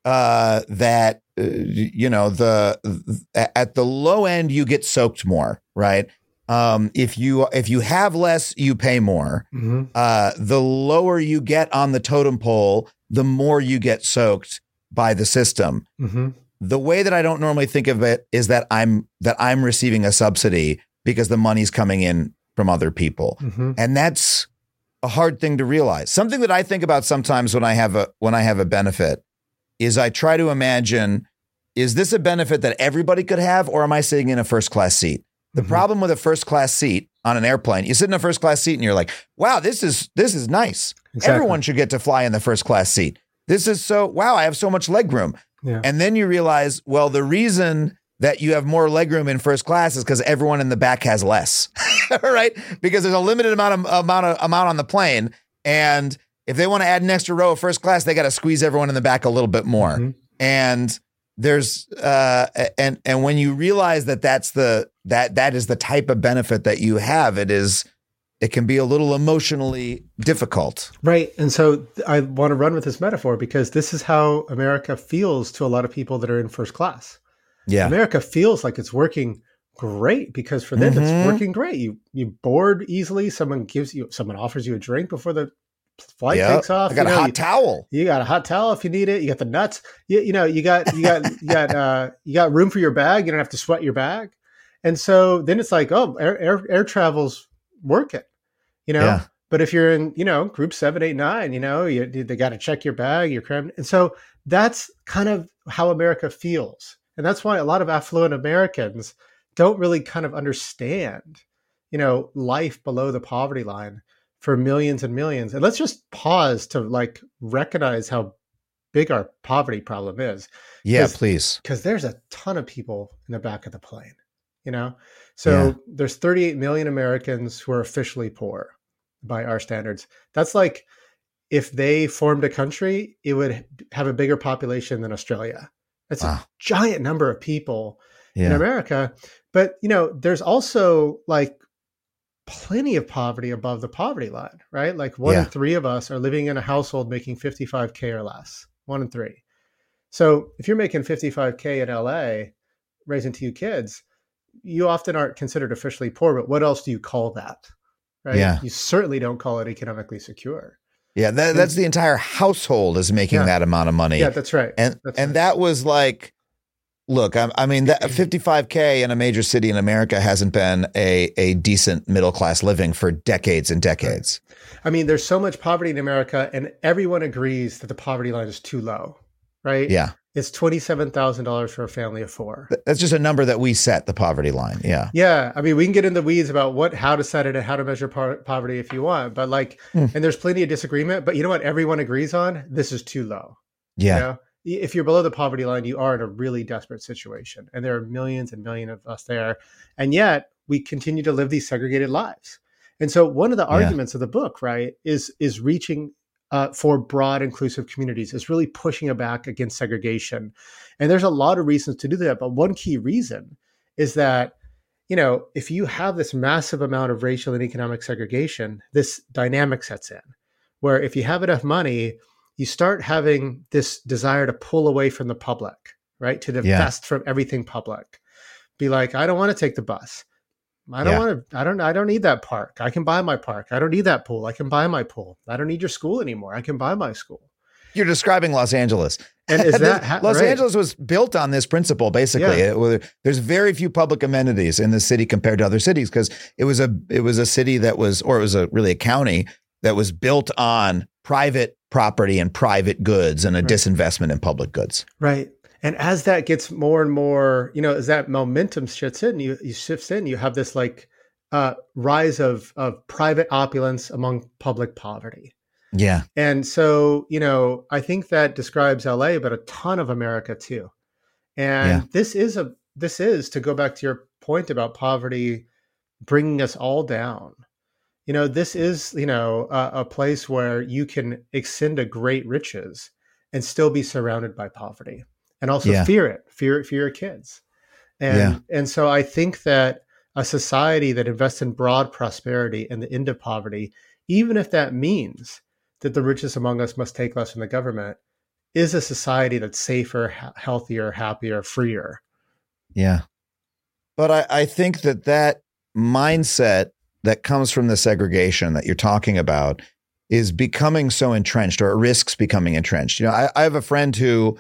uh, that, uh, you know, the, the at the low end, you get soaked more, right? Um, if you if you have less, you pay more. Mm-hmm. Uh, the lower you get on the totem pole, the more you get soaked by the system. Mm-hmm. The way that I don't normally think of it is that I'm that I'm receiving a subsidy because the money's coming in from other people. Mm-hmm. And that's a hard thing to realize. Something that I think about sometimes when I have a when I have a benefit is I try to imagine, is this a benefit that everybody could have, or am I sitting in a first class seat? The mm-hmm. problem with a first class seat on an airplane, you sit in a first class seat and you're like, wow, this is this is nice. Exactly. Everyone should get to fly in the first class seat. This is so, wow, I have so much leg room. Yeah. And then you realize, well, the reason that you have more legroom in first class is because everyone in the back has less, right? Because there's a limited amount of amount of amount on the plane, and if they want to add an extra row of first class, they got to squeeze everyone in the back a little bit more. Mm-hmm. And there's uh, and and when you realize that that's the that that is the type of benefit that you have, it is it can be a little emotionally difficult, right? And so I want to run with this metaphor because this is how America feels to a lot of people that are in first class. Yeah. America feels like it's working great because for them, mm-hmm. it's working great. You you board easily. Someone gives you, someone offers you a drink before the flight yep. takes off. I got you a know, hot you, towel. You got a hot towel if you need it. You got the nuts. You, you know, you got, you got, you got, uh, you got room for your bag. You don't have to sweat your bag. And so then it's like, oh, air, air, air travel's working, you know, yeah. But if you're in, you know, group seven, eight, nine, you know, you, they got to check your bag, you're crammed. And so that's kind of how America feels. And that's why a lot of affluent Americans don't really kind of understand, you know, life below the poverty line for millions and millions. And let's just pause to like recognize how big our poverty problem is. Yeah, please. Because there's a ton of people in the back of the plane, you know? So yeah. There's thirty-eight million Americans who are officially poor by our standards. That's like if they formed a country, it would have a bigger population than Australia. That's wow. a giant number of people yeah. in America. But, you know, there's also like plenty of poverty above the poverty line, right? Like one yeah. in three of us are living in a household making fifty-five K or less, one in three. So if you're making fifty-five K in L A, raising two kids, you often aren't considered officially poor, but what else do you call that? Right? Yeah. You certainly don't call it economically secure. Yeah, that, that's the entire household is making yeah. that amount of money. Yeah, that's right. And that's and right. that was like, look, I, I mean, that fifty-five K in a major city in America hasn't been a a decent middle class living for decades and decades. Right. I mean, there's so much poverty in America, and everyone agrees that the poverty line is too low, right? Yeah. It's twenty-seven thousand dollars for a family of four. That's just a number that we set, the poverty line. Yeah. Yeah. I mean, we can get in the weeds about what, how to set it and how to measure po- poverty if you want, but like, mm. and there's plenty of disagreement, but you know what everyone agrees on? This is too low. Yeah. You know? If you're below the poverty line, you are in a really desperate situation. And there are millions and millions of us there. And yet we continue to live these segregated lives. And so one of the arguments yeah. of the book, right, is, is reaching Uh, for broad, inclusive communities, is really pushing it back against segregation. And there's a lot of reasons to do that. But one key reason is that, you know, if you have this massive amount of racial and economic segregation, this dynamic sets in where if you have enough money, you start having this desire to pull away from the public, right? To divest yeah. from everything public. Be like, I don't want to take the bus. I don't yeah. want to, I don't, I don't need that park. I can buy my park. I don't need that pool. I can buy my pool. I don't need your school anymore. I can buy my school. You're describing Los Angeles. And is that ha- Los right. Angeles was built on this principle, basically. Yeah. It, there's very few public amenities in the city compared to other cities because it was a, it was a city that was, or it was a really a county that was built on private property and private goods and a right. disinvestment in public goods. Right. And as that gets more and more, you know, as that momentum shifts in, you, you shifts in, you have this like uh, rise of of private opulence among public poverty. Yeah. And so, you know, I think that describes L A, but a ton of America too. And yeah. this is a this is to go back to your point about poverty bringing us all down. You know, this is, you know, a, a place where you can extend to great riches and still be surrounded by poverty. And also yeah. fear it, fear it for your kids. And yeah. and so I think that a society that invests in broad prosperity and the end of poverty, even if that means that the richest among us must take less from the government, is a society that's safer, ha- healthier, happier, freer. Yeah. But I, I think that that mindset that comes from the segregation that you're talking about is becoming so entrenched, or risks becoming entrenched. You know, I, I have a friend who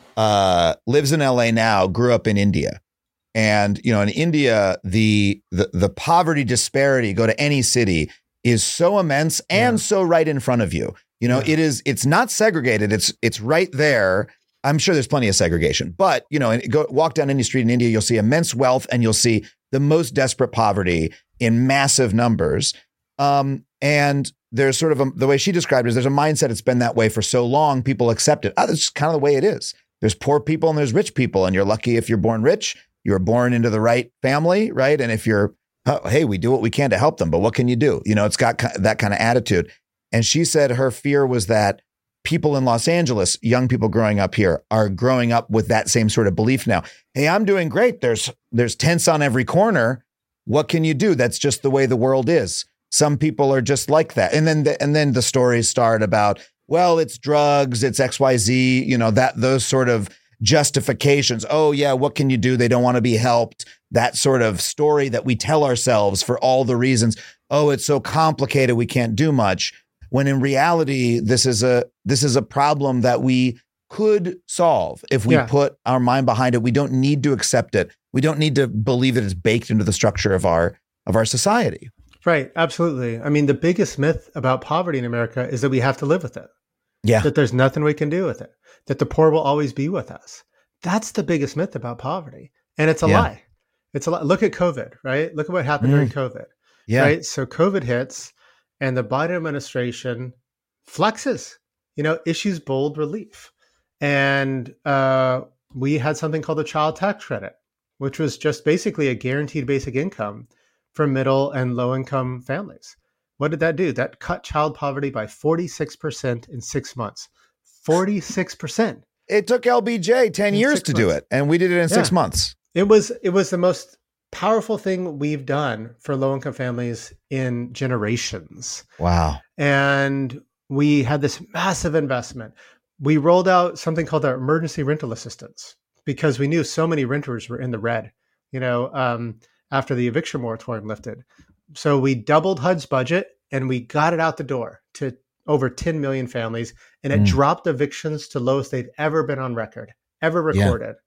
Uh, lives in L A now, grew up in India. And, you know, in India, the, the, the poverty disparity, go to any city, is so immense and yeah. so right in front of you. You know, yeah. it is, it's not segregated. It's, it's right there. I'm sure there's plenty of segregation, but you know, and go walk down any street in India, you'll see immense wealth and you'll see the most desperate poverty in massive numbers. Um, and there's sort of a, the way she described it is there's a mindset. It's been that way for so long. People accept it. Oh, that's kind of the way it is. There's poor people and there's rich people, and you're lucky if you're born rich. You were born into the right family, right? And if you're, oh, hey, we do what we can to help them, but what can you do? You know, it's got that kind of attitude. And she said her fear was that people in Los Angeles, young people growing up here, are growing up with that same sort of belief now. Hey, I'm doing great. There's there's tents on every corner. What can you do? That's just the way the world is. Some people are just like that. And then the, and then the stories start about, well, it's drugs, it's X Y Z, you know, that those sort of justifications. Oh, yeah, what can you do? They don't want to be helped. That sort of story that we tell ourselves for all the reasons. Oh, it's so complicated, we can't do much. When in reality, this is a this is a problem that we could solve if we Yeah. put our mind behind it. We don't need to accept it. We don't need to believe that it's baked into the structure of our of our society. Right. Absolutely. I mean, the biggest myth about poverty in America is that we have to live with it, Yeah. that there's nothing we can do with it, that the poor will always be with us. That's the biggest myth about poverty. And it's a Yeah. lie. It's a lie. Look at COVID, right? Look at what happened during COVID, Yeah. right? So COVID hits and the Biden administration flexes, you know, issues bold relief. And uh, we had something called the child tax credit, which was just basically a guaranteed basic income for middle and low income families. What did that do? That cut child poverty by forty-six percent in six months. forty-six percent. It took L B J ten In years six to do months. it, and we did it in six Yeah. months. It was it was the most powerful thing we've done for low income families in generations. Wow. And we had this massive investment. We rolled out something called our emergency rental assistance because we knew so many renters were in the red, you know, um, after the eviction moratorium lifted. So we doubled H U D's budget and we got it out the door to over ten million families, and it Mm. dropped evictions to lowest they've ever been on record, ever Yeah. recorded.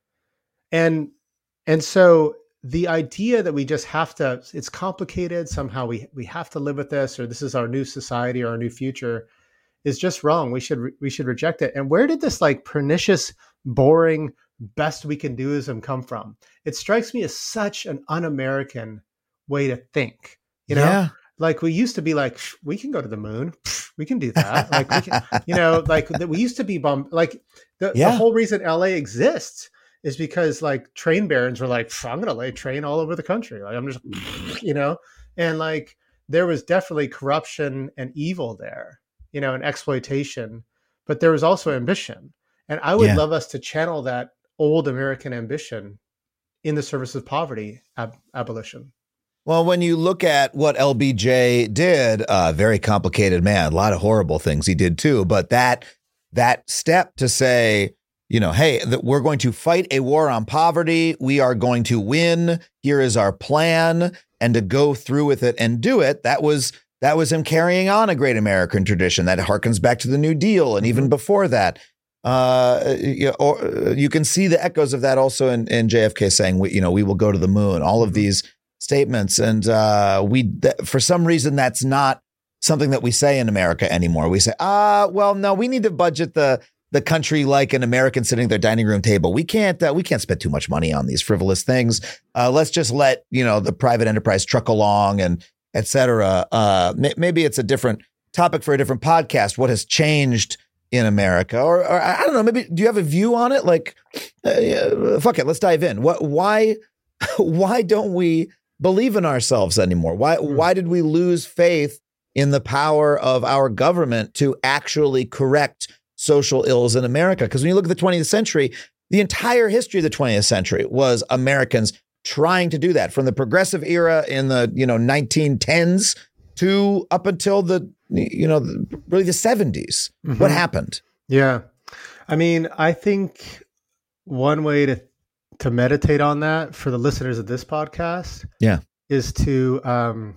And and so the idea that we just have to, it's complicated, somehow we we have to live with this, or this is our new society or our new future, is just wrong. We should re- we should reject it. And where did this like pernicious, boring, best we can doism come from? It strikes me as such an un-American way to think. You know, Yeah. like we used to be like, "Psh, we can go to the moon, Psh, we can do that. Like we can, you know, like that we used to be bummed. Like the, Yeah. the whole reason L A exists is because like train barons were like, I'm going to lay train all over the country. Like I'm just, you know, and like there was definitely corruption and evil there, you know, and exploitation, but there was also ambition. And I would Yeah. love us to channel that old American ambition in the service of poverty ab- abolition. Well, when you look at what L B J did, uh, very complicated man, a lot of horrible things he did too. But that that step to say, you know, hey, that we're going to fight a war on poverty. We are going to win. Here is our plan, and to go through with it and do it. That was that was him carrying on a great American tradition that harkens back to the New Deal, and even before that. Uh, you, or, you can see the echoes of that also in, in J F K saying, we, you know, we will go to the moon. All of these statements, and uh, we, th- for some reason, that's not something that we say in America anymore. We say, ah, well, no, we need to budget the the country like an American sitting at their dining room table. We can't, uh, we can't spend too much money on these frivolous things. Uh, let's just let you know the private enterprise truck along, and et cetera. Uh, may- maybe it's a different topic for a different podcast. What has changed in America, or, or I don't know, maybe do you have a view on it? Like, uh, yeah, fuck it, let's dive in. What, why, why don't we believe in ourselves anymore? Why, why did we lose faith in the power of our government to actually correct social ills in America? Because when you look at the twentieth century, the entire history of the twentieth century was Americans trying to do that, from the progressive era in the, you know, nineteen tens to up until the, you know, really the seventies. Mhm. What happened? Yeah. I mean, I think one way to to meditate on that for the listeners of this podcast Yeah. is to um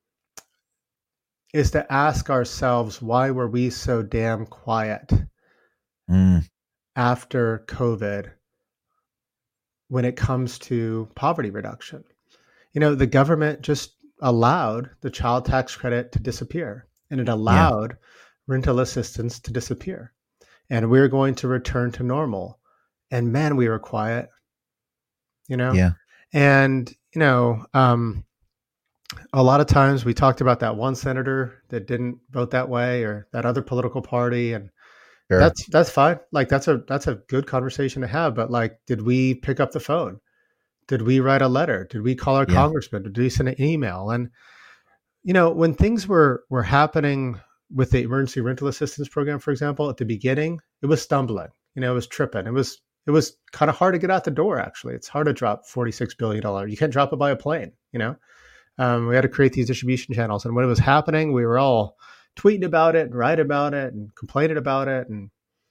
is to ask ourselves, why were we so damn quiet Mm. after COVID when it comes to poverty reduction? You know, the government just allowed the child tax credit to disappear, and it allowed rental assistance to disappear. and we're going to return to normal. And man, we were quiet, you know? Yeah. And, you know, um, a lot of times we talked about that one senator that didn't vote that way, or that other political party. And Sure. that's, that's fine. Like, that's a, that's a good conversation to have. But like, did we pick up the phone? Did we write a letter? Did we call our Yeah. congressman? Did we send an email? And, you know, when things were, were happening with the emergency rental assistance program, for example, at the beginning, it was stumbling, you know, it was tripping. It was, it was kind of hard to get out the door. Actually, it's hard to drop forty-six billion dollars. You can't drop it by a plane, you know? Um, we had to create these distribution channels. And when it was happening, we were all tweeting about it and writing about it and complaining about it. And,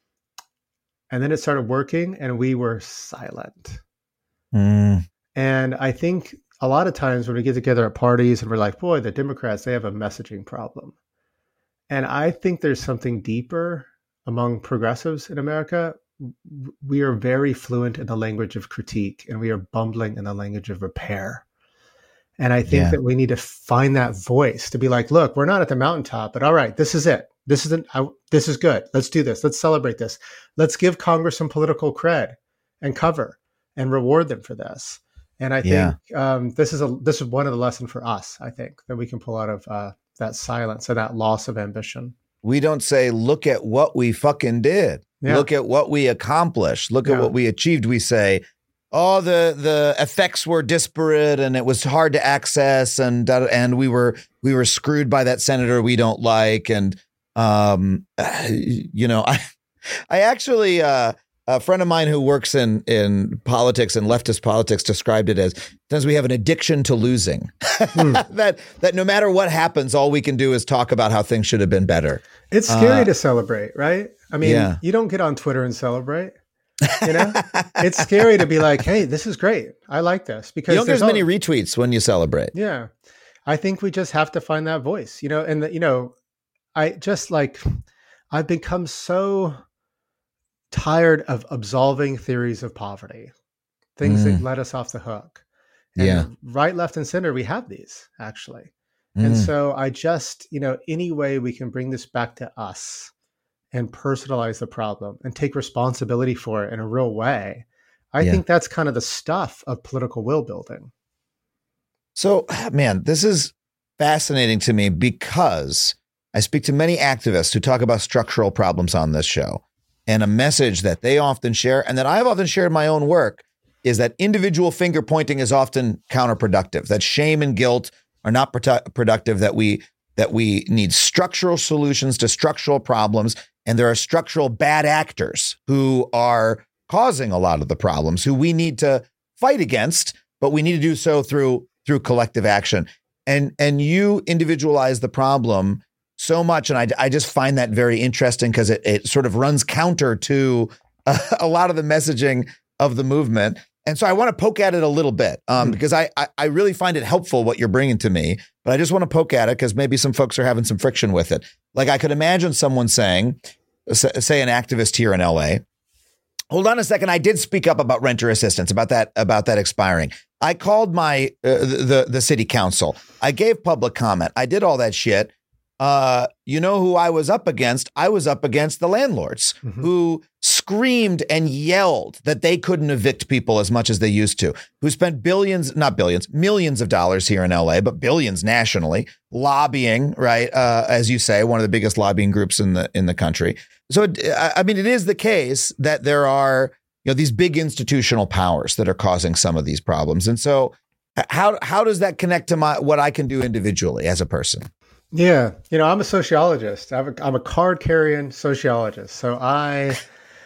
and then it started working and we were silent. Mm. And I think a lot of times when we get together at parties and we're like, boy, the Democrats, they have a messaging problem. And I think there's something deeper among progressives in America. We are very fluent in the language of critique, and we are bumbling in the language of repair. And I think Yeah. that we need to find that voice to be like, look, we're not at the mountaintop, but all right, this is it. This isn't, I, this is good. Let's do this. Let's celebrate this. Let's give Congress some political cred and cover and reward them for this. And I Yeah. think um, this is a this is one of the lessons for us, I think, that we can pull out of uh, that silence and that loss of ambition. We don't say, look at what we fucking did. Yeah. Look at what we accomplished. Look Yeah. at what we achieved. We say, oh, the the effects were disparate and it was hard to access, and and we were we were screwed by that senator we don't like. And um, you know, I I actually uh, a friend of mine who works in in politics and leftist politics described it as, since we have an addiction to losing, Mm. that that no matter what happens, all we can do is talk about how things should have been better. It's scary Uh, to celebrate, right? I mean, yeah. you don't get on Twitter and celebrate. You know, it's scary to be like, hey, this is great. I like this, because You don't get there's as many al- retweets when you celebrate. Yeah. I think we just have to find that voice, you know, and, the, you know, I just like, I've become so tired of absolving theories of poverty, things that Mm. let us off the hook. And Yeah. right, left, and center, we have these actually. And Mm. so I just, you know, any way we can bring this back to us and personalize the problem and take responsibility for it in a real way, I Yeah. think that's kind of the stuff of political will building. So, man, this is fascinating to me because I speak to many activists who talk about structural problems on this show. And a message that they often share, and that I've often shared in my own work, is that individual finger pointing is often counterproductive, that shame and guilt are not produ- productive, that we that we need structural solutions to structural problems. And there are structural bad actors who are causing a lot of the problems, who we need to fight against, but we need to do so through through collective action. And and you individualize the problem so much. And I, I just find that very interesting because it, it sort of runs counter to a, a lot of the messaging of the movement. And so I want to poke at it a little bit um, Hmm. because I, I I really find it helpful what you're bringing to me. But I just want to poke at it because maybe some folks are having some friction with it. Like I could imagine someone saying, say an activist here in L A, hold on a second. I did speak up about renter assistance, about that, about that expiring. I called my uh, the the city council. I gave public comment. I did all that shit. Uh, you know who I was up against? I was up against the landlords Mhm. who screamed and yelled that they couldn't evict people as much as they used to, who spent billions, not billions, millions of dollars here in L A, but billions nationally lobbying, right? Uh, as you say, one of the biggest lobbying groups in the in the country. So, it, I I mean, it is the case that there are, you know, these big institutional powers that are causing some of these problems. And so how how does that connect to my what I can do individually as a person? Yeah. You know, I'm a sociologist. I'm a, I'm a card carrying sociologist. So I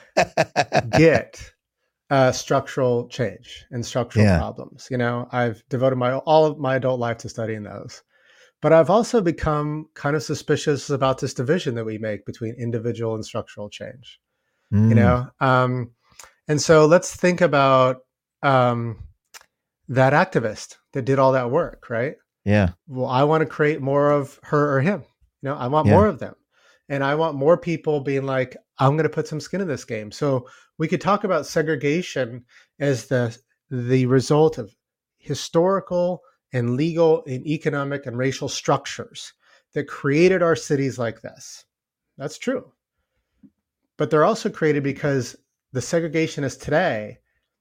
get uh, structural change and structural Yeah. problems. You know, I've devoted my all of my adult life to studying those. But I've also become kind of suspicious about this division that we make between individual and structural change. Mm. You know, um, and so let's think about um, that activist that did all that work, right? Yeah. Well, I want to create more of her or him. You know, I want Yeah. more of them. And I want more people being like, I'm going to put some skin in this game. So we could talk about segregation as the the result of historical and legal and economic and racial structures that created our cities like this. That's true. but they're also created because the segregationists today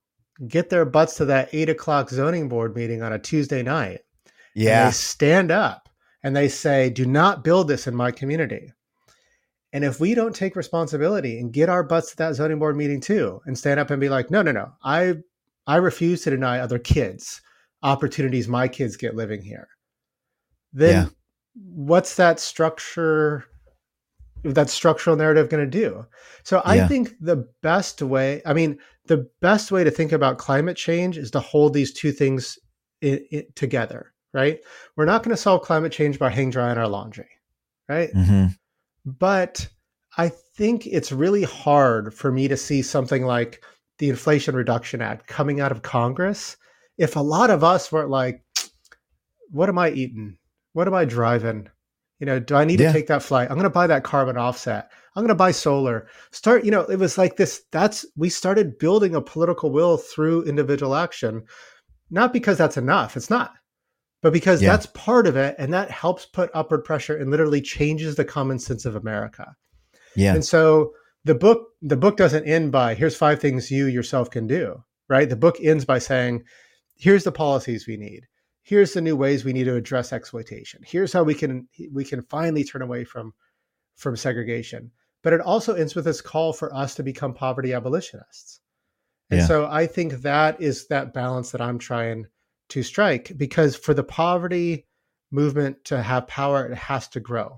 get their butts to that eight o'clock zoning board meeting on a Tuesday night. Yeah. And they stand up and they say, do not build this in my community. And if we don't take responsibility and get our butts to that zoning board meeting too, and stand up and be like, no, no, no, I, I refuse to deny other kids opportunities my kids get living here. Then yeah. what's that structure, that structural narrative going to do? So I yeah. think the best way, I mean, the best way to think about climate change is to hold these two things i- i- together, right? We're not going to solve climate change by hang drying our laundry, right? Mm-hmm. But I think it's really hard for me to see something like the Inflation Reduction Act coming out of Congress if a lot of us weren't like, what am I eating? What am I driving? You know, do I need yeah. to take that flight? I'm going to buy that carbon offset. I'm going to buy solar. Start, you know, it was like this, that's, we started building a political will through individual action, not because that's enough. It's not, but because yeah. that's part of it. And that helps put upward pressure and literally changes the common sense of America. Yeah. And so the book, the book doesn't end by, here's five things you yourself can do, right? The book ends by saying, here's the policies we need. Here's the new ways we need to address exploitation. Here's how we can we can finally turn away from, from segregation. But it also ends with this call for us to become poverty abolitionists. And yeah. so I think that is that balance that I'm trying to strike, because for the poverty movement to have power, it has to grow,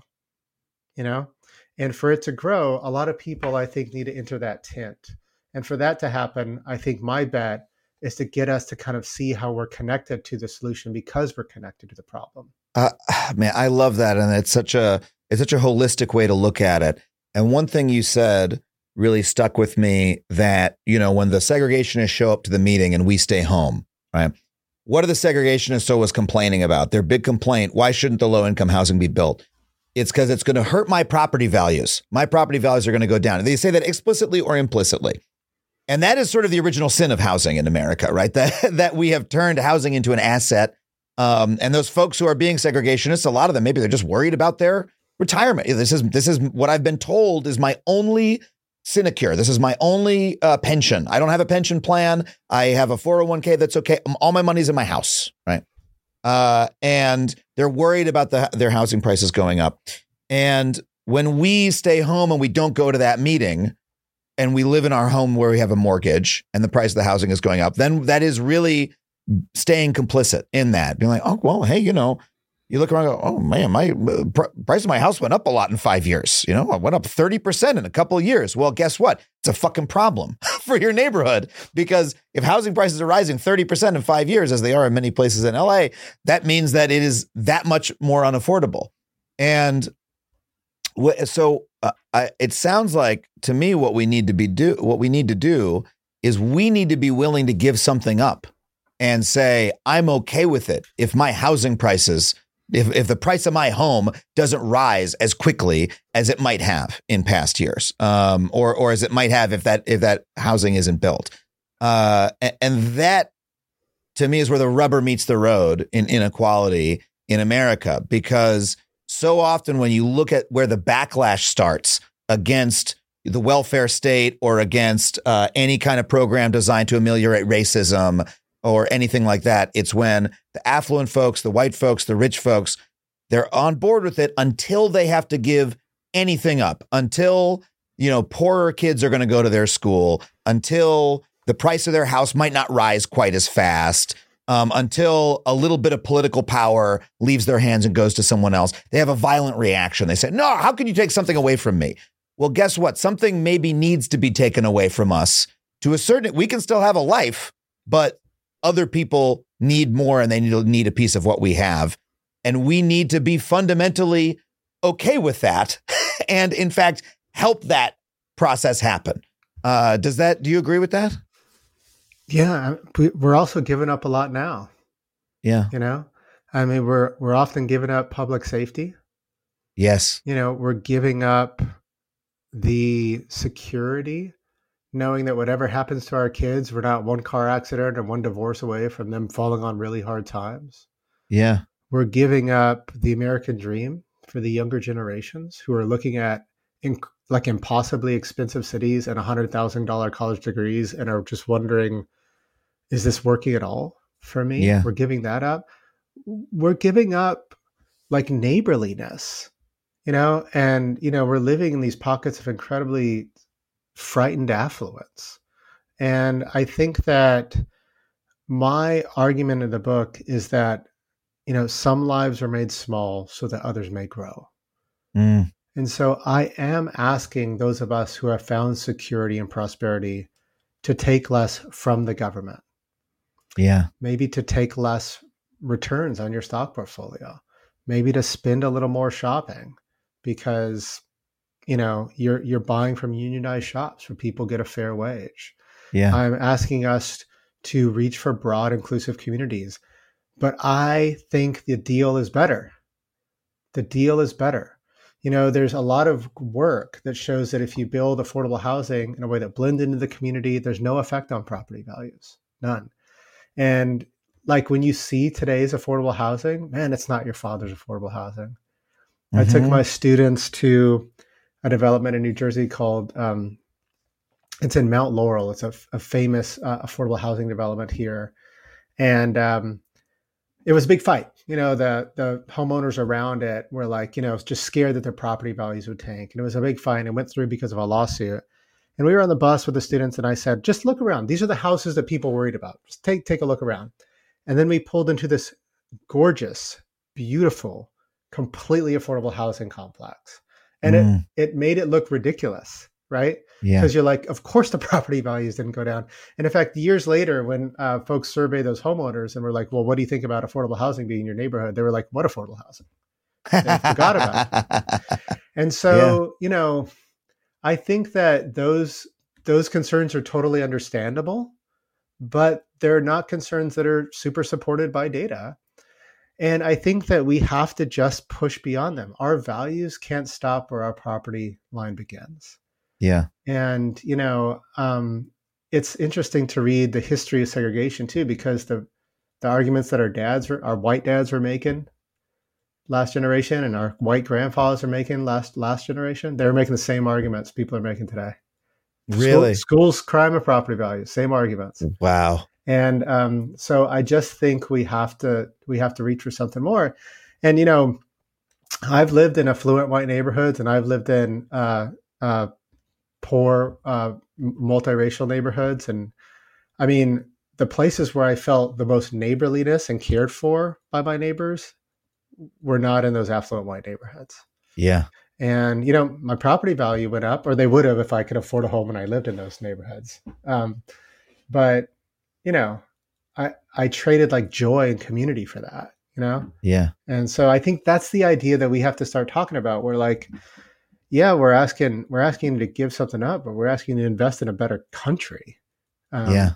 you know? And for it to grow, a lot of people, I think, need to enter that tent. And for that to happen, I think my bet is to get us to kind of see how we're connected to the solution because we're connected to the problem. Uh, man, I love that. And it's such a, it's such a holistic way to look at it. And one thing you said really stuck with me, that, you know, when the segregationists show up to the meeting and we stay home, right? What are the segregationists always complaining about? Their big complaint: why shouldn't the low income housing be built? It's because it's going to hurt my property values. My property values are going to go down. And they say that explicitly or implicitly. And that is sort of the original sin of housing in America, right? That that we have turned housing into an asset. Um, and those folks who are being segregationists, a lot of them, maybe they're just worried about their retirement. This is this is what I've been told is my only sinecure. This is my only uh, pension. I don't have a pension plan. I have a four oh one k that's okay. All my money's in my house, right? Uh, and they're worried about the, their housing prices going up. And when we stay home and we don't go to that meeting, and we live in our home where we have a mortgage and the price of the housing is going up, then that is really staying complicit in that. Being like, oh, well, hey, you know, you look around and go, oh, man, my uh, pr- price of my house went up a lot in five years. You know, it went up thirty percent in a couple of years. Well, guess what? It's a fucking problem for your neighborhood, because if housing prices are rising thirty percent in five years, as they are in many places in L A, that means that it is that much more unaffordable. And so uh, I, it sounds like to me what we need to be do what we need to do is we need to be willing to give something up and say, I'm okay with it if my housing prices, if if the price of my home doesn't rise as quickly as it might have in past years, um, or or as it might have if that if that housing isn't built, uh, and, and that to me is where the rubber meets the road in inequality in America, because so often when you look at where the backlash starts against the welfare state or against uh, any kind of program designed to ameliorate racism or anything like that, it's when the affluent folks, the white folks, the rich folks, they're on board with it until they have to give anything up, until, you know, poorer kids are going to go to their school, until the price of their house might not rise quite as fast. Um, until a little bit of political power leaves their hands and goes to someone else. They have a violent reaction. They say, no, how can you take something away from me? Well, guess what? Something maybe needs to be taken away from us to a certain, we can still have a life, but other people need more and they need, need a piece of what we have. And we need to be fundamentally okay with that. And in fact, help that process happen. Uh, does that, do you agree with that? Yeah, we're also giving up a lot now. Yeah. You know, I mean, we're we're often giving up public safety. Yes. You know, we're giving up the security, knowing that whatever happens to our kids, we're not one car accident or one divorce away from them falling on really hard times. Yeah. We're giving up the American dream for the younger generations who are looking at in like impossibly expensive cities and one hundred thousand dollars college degrees and are just wondering, is this working at all for me? Yeah. We're giving that up. We're giving up like neighborliness, you know, and, you know, we're living in these pockets of incredibly frightened affluence. And I think that my argument in the book is that, you know, some lives are made small so that others may grow. Mm. And so I am asking those of us who have found security and prosperity to take less from the government. Yeah. Maybe to take less returns on your stock portfolio. Maybe to spend a little more shopping because, you know, you're you're buying from unionized shops where people get a fair wage. Yeah. I'm asking us to reach for broad, inclusive communities. But I think the deal is better. The deal is better. You know, there's a lot of work that shows that if you build affordable housing in a way that blends into the community, there's no effect on property values, none. And like when you see today's affordable housing, man, it's not your father's affordable housing. Mm-hmm. I took my students to a development in New Jersey called, um, it's in Mount Laurel. It's a, a famous uh, affordable housing development here. And um, it was a big fight. You know, the the homeowners around it were like, you know, just scared that their property values would tank. And it was a big fight. It went through because of a lawsuit. And we were on the bus with the students and I said, just look around. These are the houses that people worried about. Just take, take a look around. And then we pulled into this gorgeous, beautiful, completely affordable housing complex. And mm. it, it made it look ridiculous, right? Yeah. Because you're like, of course the property values didn't go down. And in fact, years later, when uh, folks survey those homeowners and were like, well, what do you think about affordable housing being in your neighborhood? They were like, what affordable housing? They forgot about it. And so, yeah. you know, I think that those those concerns are totally understandable, but they're not concerns that are super supported by data. And I think that we have to just push beyond them. Our values can't stop where our property line begins. Yeah. And, you know, um, it's interesting to read the history of segregation too, because the the arguments that our dads were, our white dads were making last generation and our white grandfathers are making last last generation, they're making the same arguments people are making today. Really? School, schools, crime, and property values, same arguments. Wow. And um, so I just think we have to we have to reach for something more. And, you know, I've lived in affluent white neighborhoods and I've lived in uh, uh, poor uh, multiracial neighborhoods. And I mean, the places where I felt the most neighborliness and cared for by my neighbors were not in those affluent white neighborhoods. Yeah. And, you know, my property value went up, or they would have if I could afford a home and I lived in those neighborhoods. Um, but, you know, I, I traded like joy and community for that, you know? Yeah. And so I think that's the idea that we have to start talking about. We're like, yeah, we're asking, we're asking to give something up, but we're asking to invest in a better country. Um, yeah.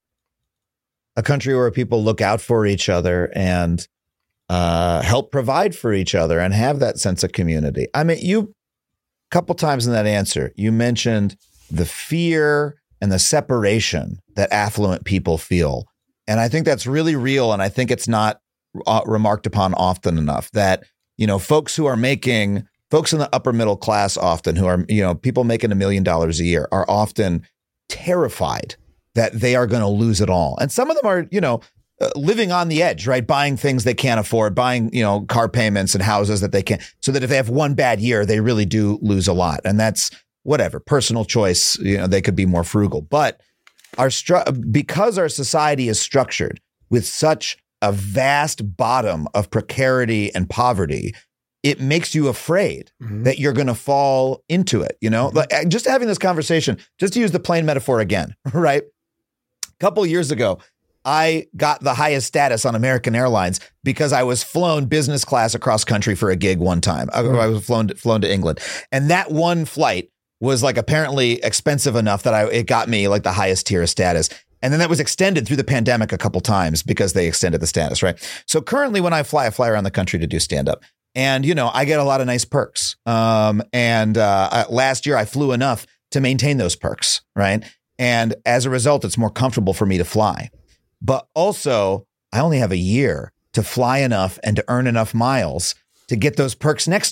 A country where people look out for each other and uh, help provide for each other and have that sense of community. I mean, you, a couple times in that answer, you mentioned the fear and the separation that affluent people feel. And I think that's really real. And I think it's not uh, remarked upon often enough that, you know, folks who are making, folks in the upper middle class often who are, you know, people making a million dollars a year are often terrified that they are going to lose it all. And some of them are, you know, uh, living on the edge, right? Buying things they can't afford, buying, you know, car payments and houses that they can't, so that if they have one bad year, they really do lose a lot. And that's whatever, personal choice, you know, they could be more frugal. But our stru- because our society is structured with such a vast bottom of precarity and poverty, it makes you afraid mm-hmm. that you're going to fall into it. You know, mm-hmm. like just having this conversation, just to use the plane metaphor again, right? A couple of years ago, I got the highest status on American Airlines because I was flown business class across country for a gig one time. I, I was flown to, flown to England, and that one flight was like apparently expensive enough that I it got me like the highest tier of status. And then that was extended through the pandemic a couple times because they extended the status, right? So currently when I fly, I fly around the country to do stand up. And, you know, I get a lot of nice perks. Um, and uh, last year I flew enough to maintain those perks, right? And as a result, it's more comfortable for me to fly. But also, I only have a year to fly enough and to earn enough miles to get those perks next year.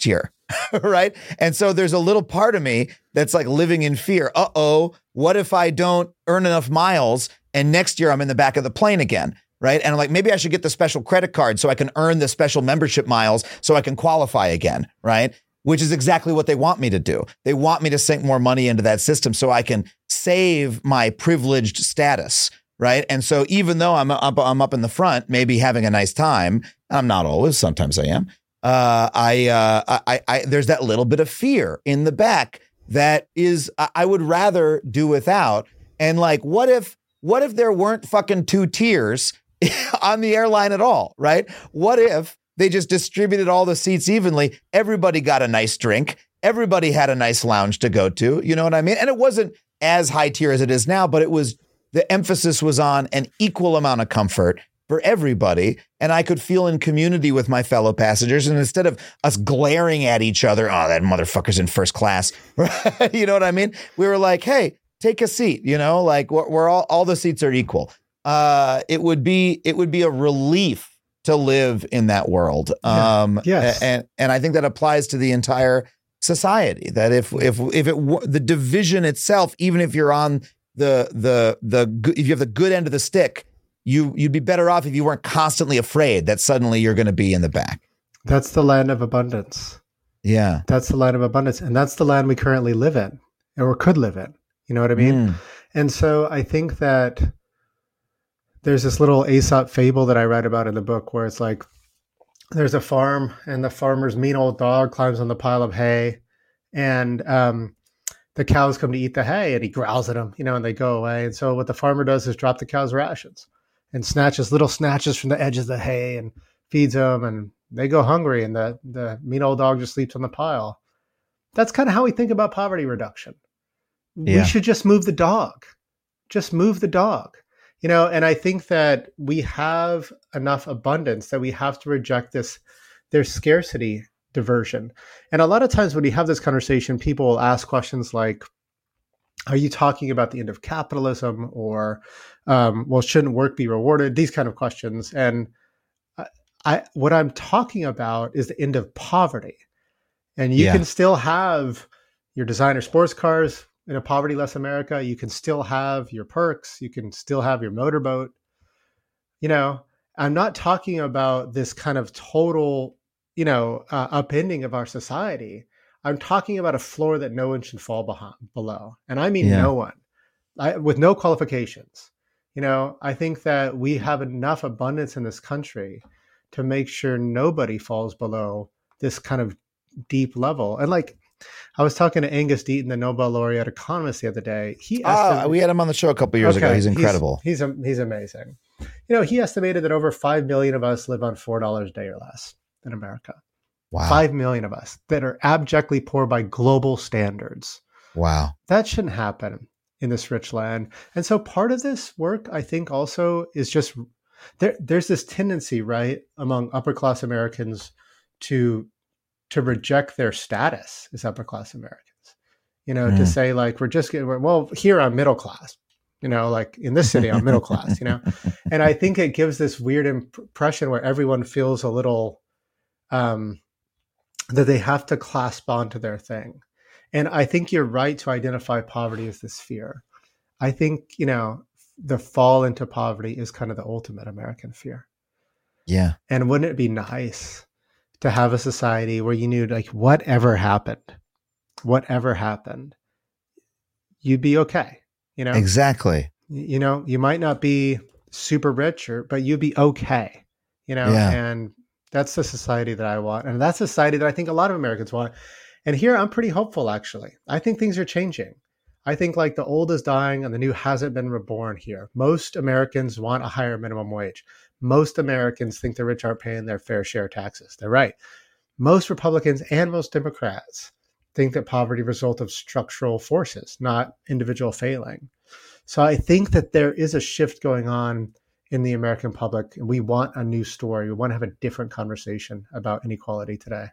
right? And so there's a little part of me that's like living in fear. Uh-oh, what if I don't earn enough miles and next year I'm in the back of the plane again, right? And I'm like, maybe I should get the special credit card so I can earn the special membership miles so I can qualify again, right? Which is exactly what they want me to do. They want me to sink more money into that system so I can save my privileged status, right? And so even though I'm up, I'm up in the front, maybe having a nice time, I'm not always, sometimes I am. Uh, I, uh, I, I, there's that little bit of fear in the back that is, I would rather do without. And like, what if, what if there weren't fucking two tiers on the airline at all, right? What if they just distributed all the seats evenly? Everybody got a nice drink. Everybody had a nice lounge to go to. You know what I mean? And it wasn't as high tier as it is now, but it was, the emphasis was on an equal amount of comfort for everybody. And I could feel in community with my fellow passengers. And instead of us glaring at each other, oh, that motherfucker's in first class. You know what I mean? We were like, hey, take a seat, you know, like we're, we're all, all the seats are equal. Uh, it would be, it would be a relief to live in that world. Um, yeah. Yes. And, and I think that applies to the entire society, that if, if, if it, the division itself, even if you're on the, the, the, if you have the good end of the stick, you, you'd be better off if you weren't constantly afraid that suddenly you're going to be in the back. That's the land of abundance. Yeah. That's the land of abundance. And that's the land we currently live in or could live in. You know what I mean? Mm. And so I think that there's this little Aesop fable that I read about in the book where it's like, there's a farm and the farmer's mean old dog climbs on the pile of hay and um, the cows come to eat the hay and he growls at them, you know, and they go away. And so what the farmer does is drop the cows' rations and snatches little snatches from the edges of the hay and feeds them and they go hungry and the, the mean old dog just sleeps on the pile. That's kind of how we think about poverty reduction. Yeah. We should just move the dog, just move the dog. You know, and I think that we have enough abundance that we have to reject this, there's scarcity diversion. And a lot of times when you have this conversation, people will ask questions like, are you talking about the end of capitalism or, um, well, shouldn't work be rewarded? These kind of questions. And I, I what I'm talking about is the end of poverty. And you yeah. can still have your designer sports cars in a poverty-less America. You can still have your perks. You can still have your motorboat. You know, I'm not talking about this kind of total, you know, uh, upending of our society. I'm talking about a floor that no one should fall behind, below. And I mean yeah. no one, I, with no qualifications. You know, I think that we have enough abundance in this country to make sure nobody falls below this kind of deep level. And like, I was talking to Angus Deaton, the Nobel laureate economist, the other day. He oh, we had him on the show a couple years okay, ago. He's incredible. He's, he's he's amazing. You know, he estimated that over five million of us live on four dollars a day or less in America. Wow. Five million of us that are abjectly poor by global standards. Wow. That shouldn't happen in this rich land. And so part of this work, I think, also is just there. There's this tendency, right, among upper class Americans to to reject their status as upper class Americans, you know, mm. to say like, we're just getting, well, here I'm middle class, you know, like in this city, I'm middle class, you know, and I think it gives this weird impression where everyone feels a little, um, that they have to clasp onto their thing. And I think you're right to identify poverty as this fear. I think, you know, the fall into poverty is kind of the ultimate American fear. Yeah. And wouldn't it be nice to have a society where you knew like whatever happened, whatever happened, you'd be okay. You know, exactly. You know, you might not be super rich or, but you'd be okay, you know, yeah. and that's the society that I want. And that's a society that I think a lot of Americans want. And here I'm pretty hopeful, actually. I think things are changing. I think like the old is dying and the new hasn't been reborn here. Most Americans want a higher minimum wage. Most Americans think the rich aren't paying their fair share of taxes. They're right. Most Republicans and most Democrats think that poverty is a result of structural forces, not individual failing. So I think that there is a shift going on in the American public, and we want a new story. We want to have a different conversation about inequality today.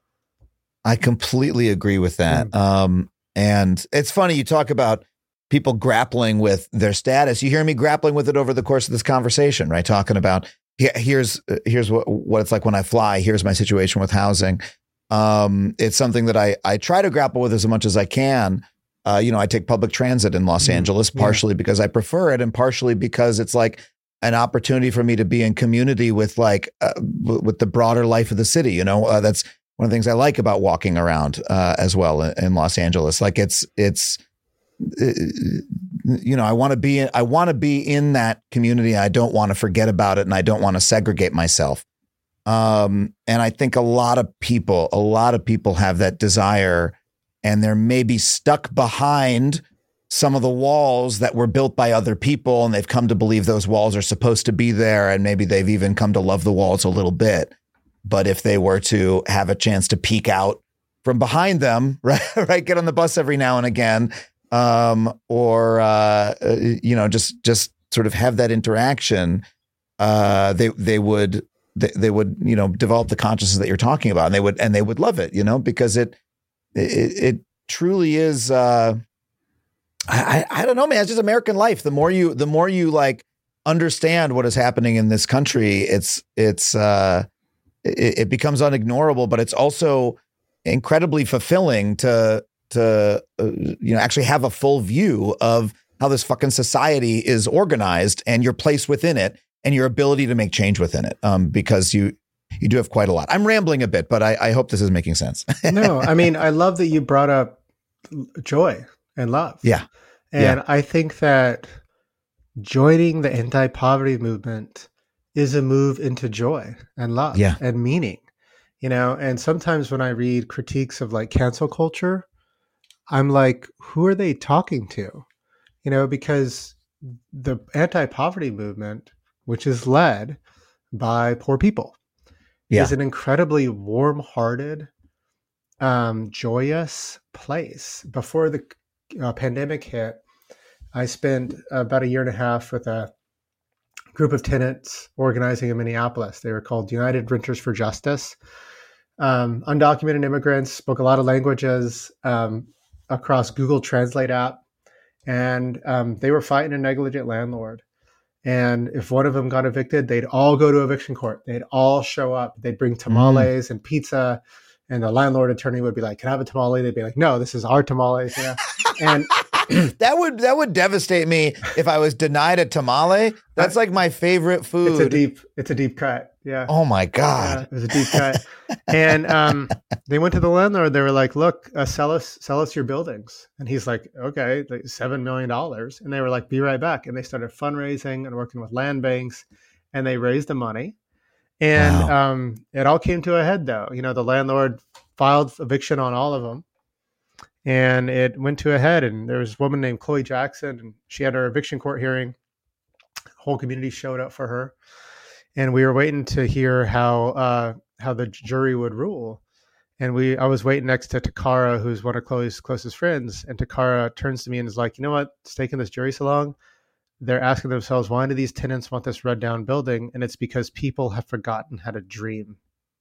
I completely agree with that. Mm. Um, and it's funny, you talk about people grappling with their status. You hear me grappling with it over the course of this conversation, right? Talking about here's here's what, what it's like when I fly. Here's my situation with housing. Um, it's something that I, I try to grapple with as much as I can. Uh, you know, I take public transit in Los mm, Angeles, partially yeah. because I prefer it and partially because it's like an opportunity for me to be in community with like uh, w- with the broader life of the city. You know, uh, that's one of the things I like about walking around uh, as well in, in Los Angeles. Like it's it's uh, you know, I want to be in, I want to be in that community. I don't want to forget about it, and I don't want to segregate myself. Um, and I think a lot of people, a lot of people have that desire, and they're maybe stuck behind some of the walls that were built by other people, and they've come to believe those walls are supposed to be there. And maybe they've even come to love the walls a little bit. But if they were to have a chance to peek out from behind them, right, right, get on the bus every now and again, um, or, uh, you know, just, just sort of have that interaction, uh, they, they would, they, they would, you know, develop the consciousness that you're talking about, and they would, and they would love it, you know, because it, it, it truly is, uh, I, I don't know, man. It's just American life. The more you, the more you like understand what is happening in this country, it's, it's, uh, it, it becomes unignorable, but it's also incredibly fulfilling to, to, uh, you know, actually have a full view of how this fucking society is organized and your place within it and your ability to make change within it. Um, because you, you do have quite a lot. I'm rambling a bit, but I, I hope this is making sense. No, I mean, I love that you brought up joy and love. Yeah. And yeah. I think that joining the anti-poverty movement is a move into joy and love yeah. and meaning, you know, and sometimes when I read critiques of like cancel culture, I'm like, who are they talking to? You know, because the anti-poverty movement, which is led by poor people, yeah. is an incredibly warm-hearted, um, joyous place. Before the uh, pandemic hit, I spent about a year and a half with a group of tenants organizing in Minneapolis. They were called United Renters for Justice. Um, undocumented immigrants, spoke a lot of languages um, across Google Translate app. And um, they were fighting a negligent landlord. And if one of them got evicted, they'd all go to eviction court. They'd all show up. They'd bring tamales mm. and pizza. And the landlord attorney would be like, can I have a tamale? They'd be like, no, this is our tamales. You know? And that would that would devastate me if I was denied a tamale. That's like my favorite food. It's a deep, it's a deep cut. Yeah. Oh my God. Yeah, it was a deep cut. And um, they went to the landlord. They were like, look, uh, sell us, sell us your buildings. And he's like, okay, like seven million dollars. And they were like, be right back. And they started fundraising and working with land banks, and they raised the money. And wow. um, it all came to a head though. You know, the landlord filed eviction on all of them. And it went to a head, and there was a woman named Chloe Jackson, and she had her eviction court hearing. The whole community showed up for her, and we were waiting to hear how uh, how the jury would rule. And we, I was waiting next to Takara, who's one of Chloe's closest friends, and Takara turns to me and is like, "You know what? It's taking this jury so long. They're asking themselves, why do these tenants want this red down building? And it's because people have forgotten how to dream."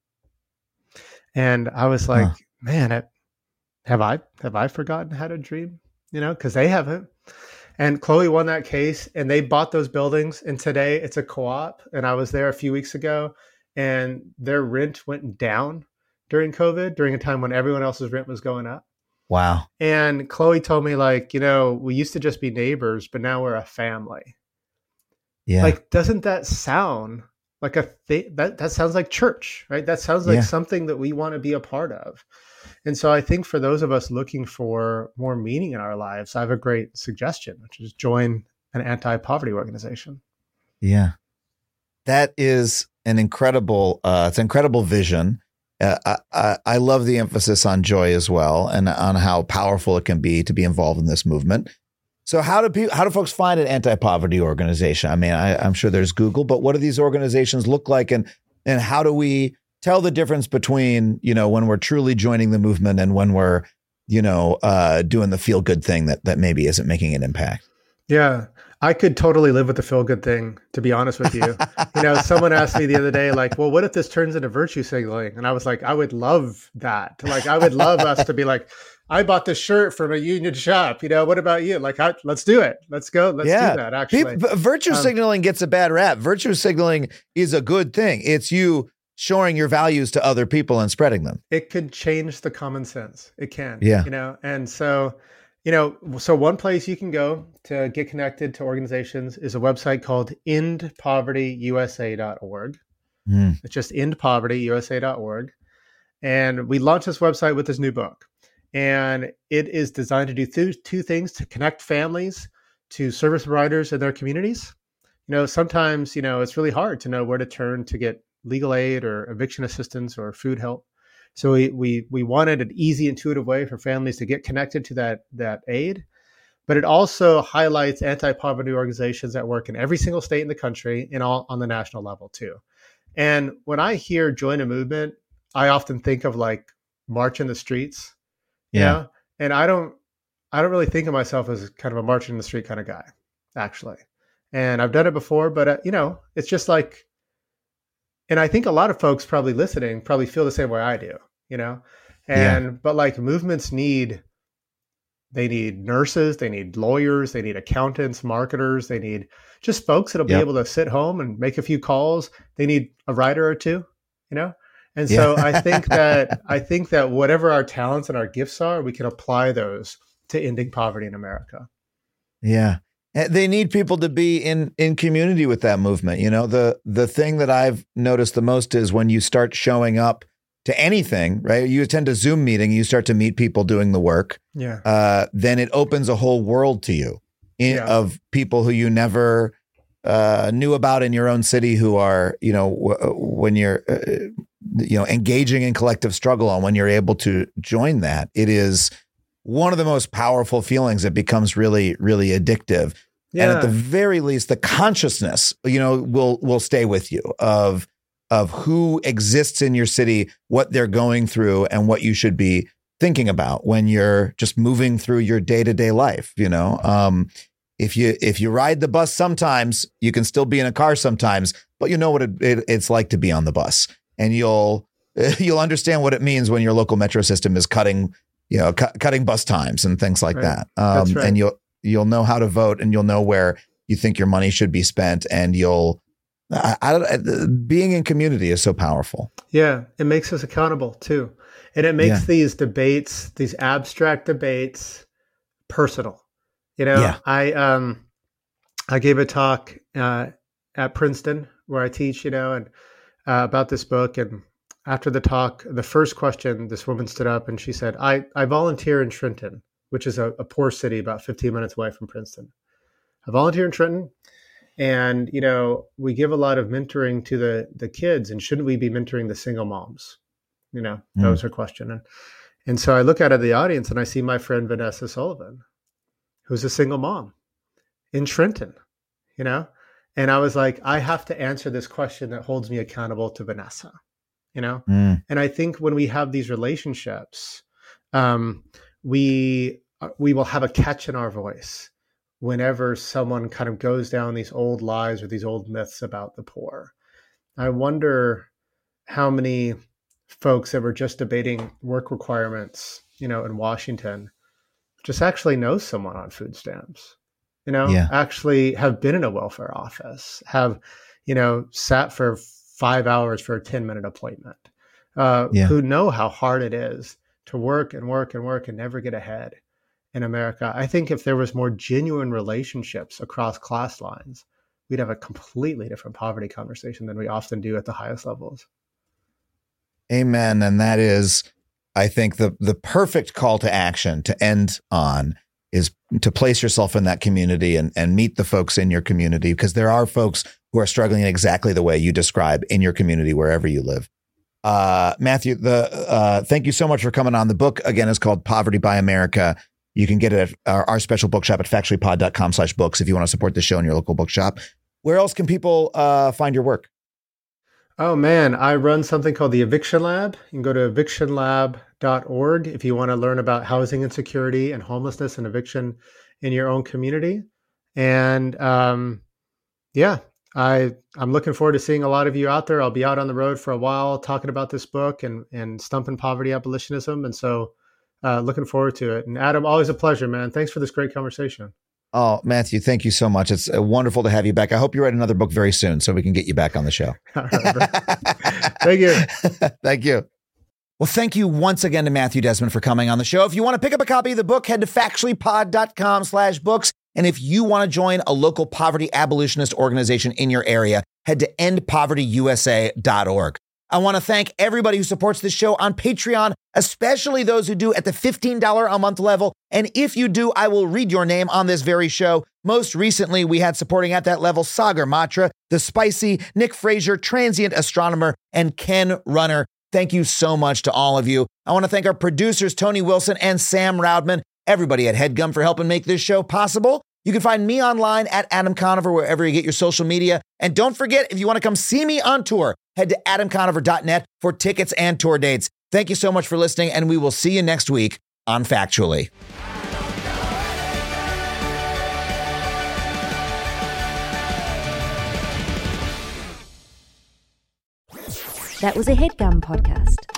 And I was like, huh. "Man, it." Have I have I forgotten how to dream? You know, because they haven't. And Chloe won that case, and they bought those buildings. And today it's a co-op. And I was there a few weeks ago, and their rent went down during COVID, during a time when everyone else's rent was going up. Wow. And Chloe told me, like, you know, we used to just be neighbors, but now we're a family. Yeah. Like, doesn't that sound like a thing? That, that sounds like church, right? That sounds like yeah. something that we want to be a part of. And so I think for those of us looking for more meaning in our lives, I have a great suggestion, which is join an anti-poverty organization. Yeah. That is an incredible, uh, it's an incredible vision. Uh, I, I, I love the emphasis on joy as well, and on how powerful it can be to be involved in this movement. So how do people, how do folks find an anti-poverty organization? I mean, I, I'm sure there's Google, but what do these organizations look like, and and how do we tell the difference between, you know, when we're truly joining the movement and when we're, you know, uh, doing the feel good thing that that maybe isn't making an impact? Yeah, I could totally live with the feel good thing, to be honest with you. You know, someone asked me the other day, like, well, what if this turns into virtue signaling? And I was like, I would love that. Like, I would love us to be like, I bought this shirt from a union shop. You know, what about you? Like, I, let's do it. Let's go. Let's yeah. do that. Actually, People, virtue um, signaling gets a bad rap. Virtue signaling is a good thing. It's you showing your values to other people and spreading them. It could change the common sense. It can, Yeah. you know, and so, you know, so one place you can go to get connected to organizations is a website called end poverty u s a dot org. Mm. It's just end poverty u s a dot org. And we launched this website with this new book. And it is designed to do th- two things: to connect families to service providers in their communities. You know, sometimes, you know, it's really hard to know where to turn to get legal aid or eviction assistance or food help. So we we we wanted an easy, intuitive way for families to get connected to that that aid. But it also highlights anti-poverty organizations that work in every single state in the country and all on the national level too. And when I hear join a movement, I often think of like march in the streets. Yeah. You know? And I don't I don't really think of myself as kind of a march in the street kind of guy, actually. And I've done it before, but uh, you know, it's just like, and I think a lot of folks probably listening probably feel the same way I do, you know? And, yeah. but like movements need, they need nurses, they need lawyers, they need accountants, marketers, they need just folks that'll yep. be able to sit home and make a few calls. They need a writer or two, you know? And so yeah. I think that, I think that whatever our talents and our gifts are, we can apply those to ending poverty in America. Yeah. They need people to be in, in community with that movement. You know, the, the thing that I've noticed the most is when you start showing up to anything, right? You attend a Zoom meeting, you start to meet people doing the work. Yeah. Uh, then it opens a whole world to you in, yeah. of people who you never uh, knew about in your own city who are, you know, w- when you're, uh, you know, engaging in collective struggle, and when you're able to join that, it is one of the most powerful feelings. It becomes really, really addictive. Yeah. And at the very least, the consciousness, you know, will will stay with you of of who exists in your city, what they're going through, and what you should be thinking about when you're just moving through your day-to-day life. You know, um, if you if you ride the bus sometimes, you can still be in a car sometimes, but you know what it, it, it's like to be on the bus, and you'll you'll understand what it means when your local metro system is cutting, you know, cu- cutting bus times and things like right. that. Um, That's right. And you'll you'll know how to vote, and you'll know where you think your money should be spent, and you'll. I, I, being in community is so powerful. Yeah, it makes us accountable too, and it makes Yeah. these debates, these abstract debates, personal. You know, Yeah. I um, I gave a talk uh, at Princeton where I teach. You know, and uh, about this book. And after the talk, the first question, this woman stood up and she said, "I I volunteer in Trenton, which is a, a poor city about fifteen minutes away from Princeton. I volunteer in Trenton." And, you know, we give a lot of mentoring to the the kids, and shouldn't we be mentoring the single moms? You know, that Mm. was her question. And, and so I look out at the audience and I see my friend Vanessa Sullivan, who's a single mom in Trenton, you know, and I was like, I have to answer this question that holds me accountable to Vanessa, you know? Mm. And I think when we have these relationships, um, we we will have a catch in our voice whenever someone kind of goes down these old lies or these old myths about the poor. I wonder how many folks that were just debating work requirements, you know, in Washington, just actually know someone on food stamps, you know, Yeah. actually have been in a welfare office, have, you know, sat for five hours for a ten minute appointment, uh, Yeah. who know how hard it is to work and work and work and never get ahead. In America, I think if there was more genuine relationships across class lines, we'd have a completely different poverty conversation than we often do at the highest levels. Amen. And that is, I think, the the perfect call to action to end on is to place yourself in that community and, and meet the folks in your community, because there are folks who are struggling in exactly the way you describe in your community, wherever you live. Uh, Matthew, the uh, thank you so much for coming on. The book, again, is called Poverty by America. You can get it at our, our special bookshop at factuallypod.com slash books if you want to support the show in your local bookshop. Where else can people uh, find your work? Oh, man, I run something called the Eviction Lab. You can go to eviction lab dot org if you want to learn about housing insecurity and homelessness and eviction in your own community. And um, yeah, I, I'm looking forward to seeing a lot of you out there. I'll be out on the road for a while talking about this book and, and stumping poverty abolitionism. And so Uh, looking forward to it. And Adam, always a pleasure, man. Thanks for this great conversation. Oh, Matthew, thank you so much. It's uh, wonderful to have you back. I hope you write another book very soon so we can get you back on the show. All right, Thank you. Thank you. Well, thank you once again to Matthew Desmond for coming on the show. If you want to pick up a copy of the book, head to factuallypod.com slash books. And if you want to join a local poverty abolitionist organization in your area, head to end poverty u s a dot org. I want to thank everybody who supports this show on Patreon, especially those who do at the fifteen dollars a month level. And if you do, I will read your name on this very show. Most recently, we had supporting at that level Sagar Matra, The Spicy, Nick Frazier, Transient Astronomer, and Ken Runner. Thank you so much to all of you. I want to thank our producers, Tony Wilson and Sam Roudman, everybody at HeadGum for helping make this show possible. You can find me online at Adam Conover, wherever you get your social media. And don't forget, if you want to come see me on tour, head to adam conover dot net for tickets and tour dates. Thank you so much for listening, and we will see you next week on Factually. That was a HeadGum podcast.